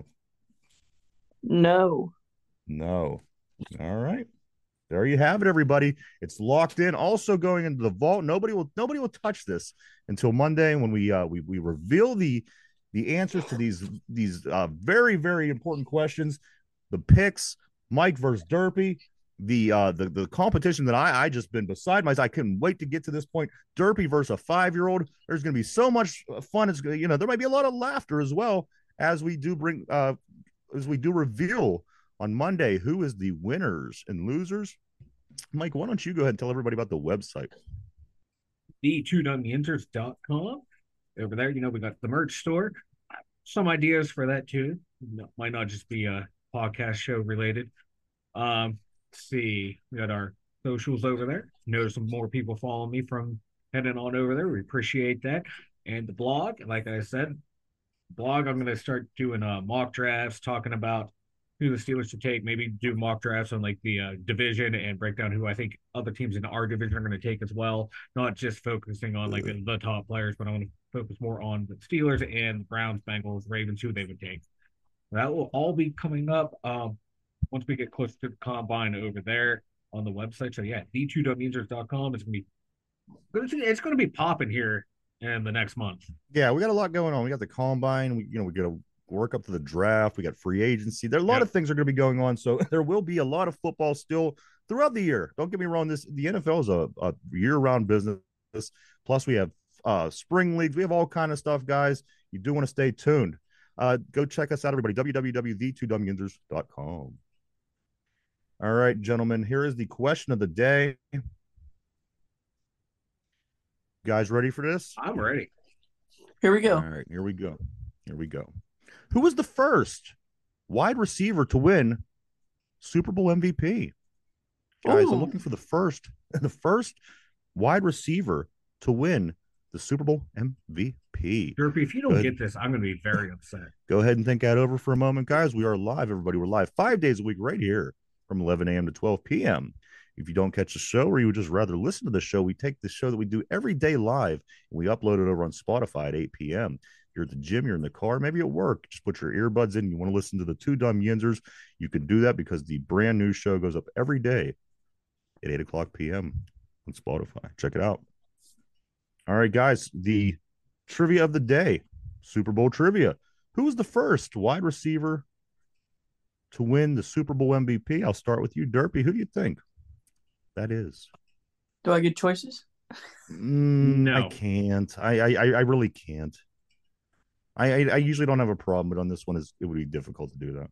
S3: No.
S2: No. All right. There you have it, everybody. It's locked in. Also going into the vault. Nobody will nobody will touch this until Monday when we uh we, we reveal the the answers to these these uh very, very important questions. The picks, Mike versus Derpy. The uh the, the competition that I I just been beside myself. I couldn't wait to get to this point. Derpy versus a five-year-old. There's gonna be so much fun. It's you know, there might be a lot of laughter as well as we do bring uh as we do reveal on Monday who is the winners and losers. Mike, why don't you go ahead and tell everybody about the website?
S1: the two dumb yinzers dot com. Over there, you know, we got the merch store. Some ideas for that too. No, might not just be a podcast show related. Um, let's see. We got our socials over there. Notice some more people following me from heading on over there. We appreciate that. And the blog, like I said, blog, I'm going to start doing uh, mock drafts, talking about who the Steelers should take, maybe do mock drafts on like the uh, division and break down who I think other teams in our division are going to take as well. Not just focusing on like the, the top players, but I want to focus more on the Steelers and Browns, Bengals, Ravens, who they would take. That will all be coming up um, once we get closer to the combine over there on the website. So yeah, the two dumb yinzers dot com is going to be it's going to be popping here in the next month.
S2: Yeah, we got a lot going on. We got the combine. We you know we got to work up to the draft. We got free agency. There are a lot
S1: Yep.
S2: of things are going to be going on. So there will be a lot of football still throughout the year. Don't get me wrong. This the N F L is a, a year-round business. Plus, we have uh, spring leagues. We have all kind of stuff, guys. You do want to stay tuned. Uh, go check us out, everybody. w w w dot the two dumb yinzers dot com. All right, gentlemen. Here is the question of the day. Guys, ready for this?
S1: I'm ready.
S3: Here we go.
S2: All right, here we go. Here we go. Who was the first wide receiver to win Super Bowl M V P? Guys,
S3: Ooh.
S2: I'm looking for the first, the first wide receiver to win the Super Bowl M V P.
S1: Derpy, if you don't
S2: Good.
S1: get this, I'm going to be very upset.
S2: Go ahead and think that over for a moment, guys. We are live, everybody. We're live five days a week right here from eleven a.m. to twelve p.m. If you don't catch the show or you would just rather listen to the show, we take the show that we do every day live and we upload it over on Spotify at eight p.m. If you're at the gym, you're in the car, maybe at work, just put your earbuds in. You want to listen to the Two Dumb Yinzers, you can do that because the brand new show goes up every day at eight o'clock p.m. on Spotify. Check it out. All right, guys, the trivia of the day, Super Bowl trivia. Who was the first wide receiver to win the Super Bowl M V P? I'll start with you, Derpy. Who do you think that is?
S3: Do I get choices?
S2: Mm, I
S1: No.
S2: can't. I, I I really can't. I, I I usually don't have a problem, but on this one, is it would be difficult to do that.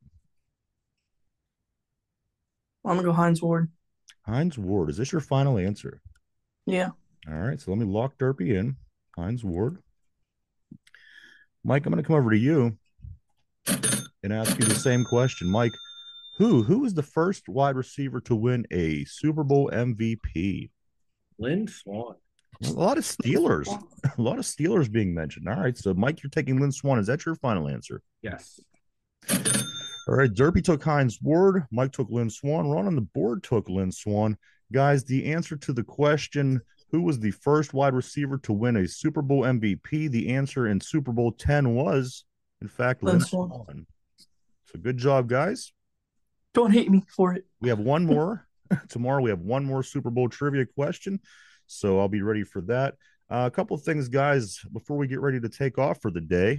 S3: I'm gonna go Hines Ward.
S2: Hines Ward, is this your final answer?
S3: Yeah.
S2: All right, so let me lock Derpy in. Hines Ward. Mike, I'm going to come over to you and ask you the same question. Mike, who who was the first wide receiver to win a Super Bowl M V P?
S1: Lynn Swan.
S2: A lot of Steelers. A lot of Steelers being mentioned. All right, so Mike, you're taking Lynn Swan. Is that your final answer?
S1: Yes.
S2: All right, Derpy took Hines Ward. Mike took Lynn Swan. Ron on the board took Lynn Swan. Guys, the answer to the question, who was the first wide receiver to win a Super Bowl M V P? The answer in Super Bowl ten was, in fact, Lynn, Lynn Swan. Swan. So good job, guys.
S3: Don't hate me for it.
S2: We have one more. Tomorrow we have one more Super Bowl trivia question. So I'll be ready for that. Uh, a couple of things, guys, before we get ready to take off for the day.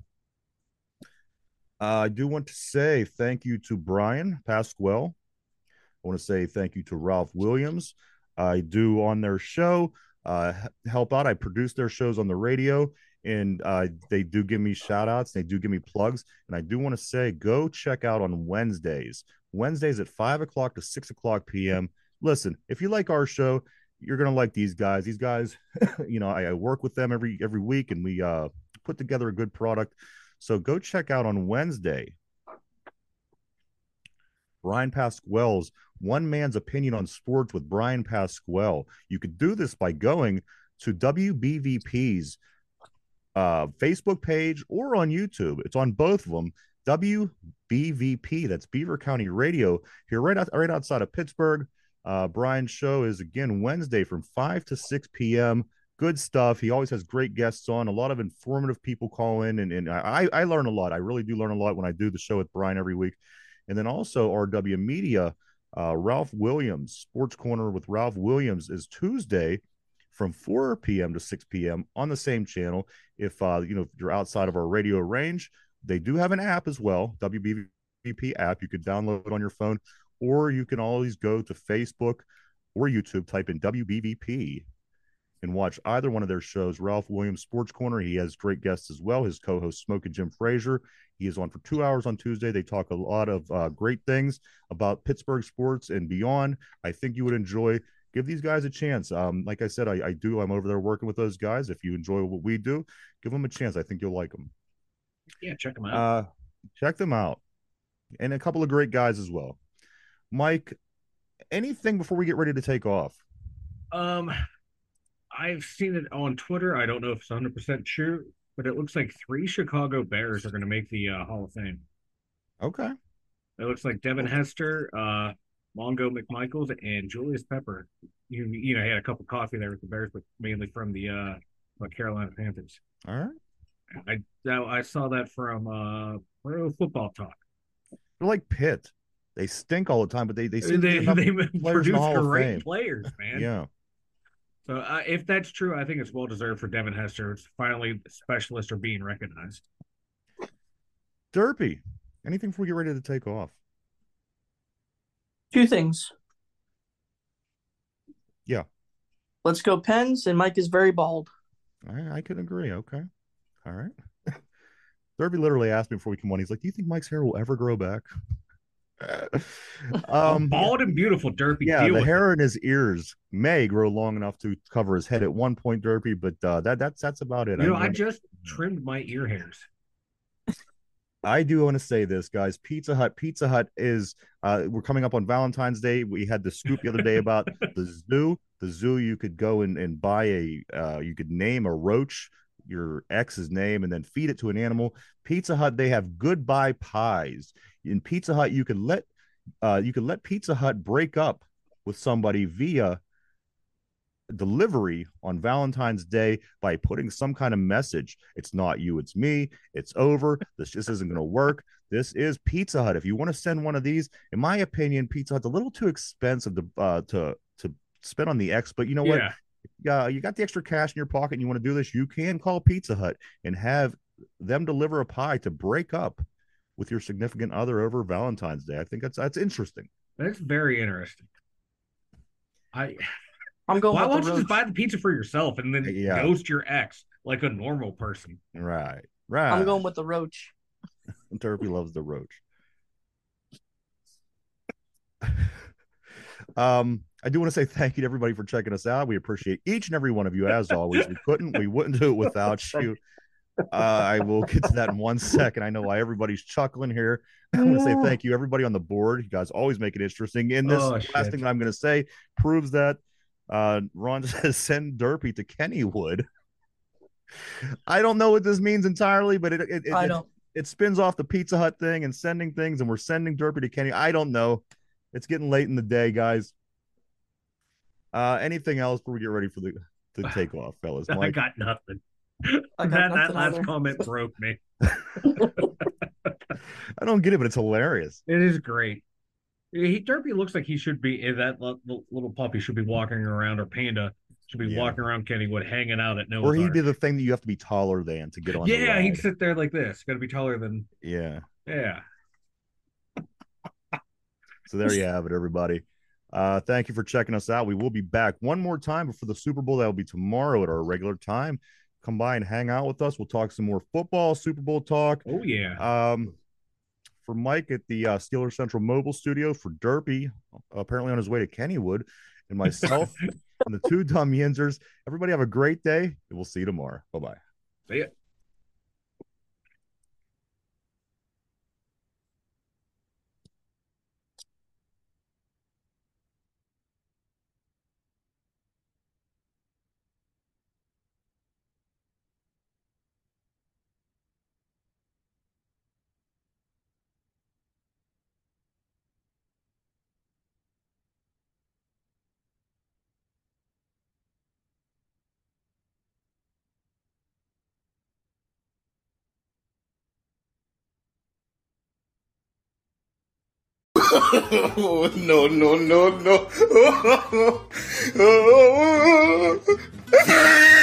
S2: Uh, I do want to say thank you to Brian Pasquale. I want to say thank you to Ralph Williams. I do on their show uh, help out. I produce their shows on the radio, and uh, they do give me shout outs. They do give me plugs. And I do want to say go check out on Wednesdays. Wednesdays at five o'clock to six o'clock p m. Listen, if you like our show, you're going to like these guys. These guys, you know, I, I work with them every every week, and we uh, put together a good product. So go check out on Wednesday Brian Pasquale's One Man's Opinion on Sports with Brian Pasquale. You could do this by going to W B V P's uh, Facebook page or on YouTube. It's on both of them. W B V P, that's Beaver County Radio, here right, out, right outside of Pittsburgh. Uh, Brian's show is, again, Wednesday from five to six p m Good stuff. He always has great guests on. A lot of informative people call in, and, and I, I learn a lot. I really do learn a lot when I do the show with Brian every week. And then also R W Media, uh, Ralph Williams, Sports Corner with Ralph Williams is Tuesday from four p m to six p m on the same channel. If uh, you know, if you're outside of our radio range, they do have an app as well, W B V P app. You could download it on your phone, or you can always go to Facebook or YouTube, type in W B V P, and watch either one of their shows. Ralph Williams Sports Corner, he has great guests as well. His co-host Smoke and Jim Frazier, he is on for two hours on Tuesday. They talk a lot of uh, great things about Pittsburgh sports and beyond. I think you would enjoy. Give these guys a chance. Um, like I said, I, I do. I'm over there working with those guys. If you enjoy what we do, give them a chance. I think you'll like them.
S1: Yeah, check them out.
S2: Uh, check them out. And a couple of great guys as well. Mike, anything before we get ready to take off?
S1: Um, I've seen it on Twitter. I don't know if it's one hundred percent true, but it looks like three Chicago Bears are going to make the uh, Hall of Fame.
S2: Okay.
S1: It looks like Devin Hester, uh, Mongo McMichaels, and Julius Pepper. You you know, he had a cup of coffee there with the Bears, but mainly from the uh, Carolina Panthers.
S2: All right.
S1: I I saw that from uh, Pro Football Talk.
S2: They're like Pitt. They stink all the time, but they they seem
S1: they
S2: to
S1: they
S2: players in the
S1: produce
S2: Hall of
S1: great
S2: Fame.
S1: players, man.
S2: Yeah.
S1: So uh, if that's true, I think it's well deserved for Devin Hester. It's finally specialists are being recognized.
S2: Derpy, anything before we get ready to take off?
S3: Two things.
S2: Yeah.
S3: Let's go Pens, and Mike is very bald.
S2: I, I can agree. Okay. All right. Derpy literally asked me before we come on. He's like, "Do you think Mike's hair will ever grow back?"
S1: um, bald and beautiful, Derpy.
S2: Yeah,
S1: Deal
S2: the
S1: with
S2: hair
S1: it.
S2: in his ears may grow long enough to cover his head at one point, Derpy, but uh, that that's that's about it.
S1: You know,
S2: I,
S1: I just trimmed my ear hairs.
S2: I do want to say this, guys. Pizza Hut. Pizza Hut is. Uh, we're coming up on Valentine's Day. We had the scoop the other day about the zoo. The zoo. You could go and, and buy a. Uh, you could name a roach your ex's name and then feed it to an animal. Pizza Hut. They have goodbye pies. In Pizza Hut, you could let. Uh, you could let Pizza Hut break up with somebody via delivery on Valentine's Day by putting some kind of message. It's not you, it's me. It's over. This just isn't going to work. This is Pizza Hut. If you want to send one of these, in my opinion, Pizza Hut's a little too expensive to uh, to to spend on the X. But you know what?
S1: Yeah.
S2: Uh, you got the extra cash in your pocket and you want to do this, you can call Pizza Hut and have them deliver a pie to break up with your significant other over Valentine's Day. I think that's that's interesting.
S1: That's very interesting. I
S3: I'm going
S1: Why
S3: with
S1: won't
S3: the
S1: you just
S3: roach.
S1: buy the pizza for yourself and then
S2: Yeah.
S1: ghost your ex like a normal person?
S2: Right. Right.
S3: I'm going with the roach.
S2: Derpy loves the roach. um, I do want to say thank you to everybody for checking us out. We appreciate each and every one of you as always. We couldn't, we wouldn't do it without you. Uh, I will get to that in one second. I know why everybody's chuckling here. I want to say thank you, everybody on the board. You guys always make it interesting. And this
S1: Oh,
S2: last
S1: shit.
S2: thing that I'm going to say proves that. Uh, Ron says send Derpy to Kennywood. I don't know what this means entirely, but it it, it,
S3: I
S2: it,
S3: don't.
S2: it spins off the Pizza Hut thing and sending things, and we're sending Derpy to Kenny. I don't know. It's getting late in the day, guys. Uh, anything else before we get ready for the to take off, fellas?
S1: I
S2: Mike?
S1: got nothing.
S3: I got
S1: that that
S3: nothing
S1: last
S3: either.
S1: comment broke me.
S2: I don't get it, but it's hilarious.
S1: It is great. He Derpy looks like he should be eh, that li- li- little puppy should be walking around, or Panda should be
S2: Yeah.
S1: walking around Kennywood, hanging out at Noah's
S2: Or he
S1: Ark.
S2: did the thing that you have to be taller than to get on. the
S1: Yeah,
S2: ride.
S1: he'd sit there like this. Got to be taller than.
S2: Yeah.
S1: Yeah.
S2: So there you have it, everybody. Uh, thank you for checking us out. We will be back one more time before the Super Bowl. That will be tomorrow at our regular time. Come by and hang out with us. We'll talk some more football, Super Bowl talk.
S1: Oh yeah.
S2: Um, for Mike at the uh, Steelers Central Mobile Studio, for Derpy, apparently on his way to Kennywood, and myself and the two dumb Yinzers. Everybody have a great day, and we'll see you tomorrow. Bye-bye.
S1: See ya.
S5: no, no, no, no.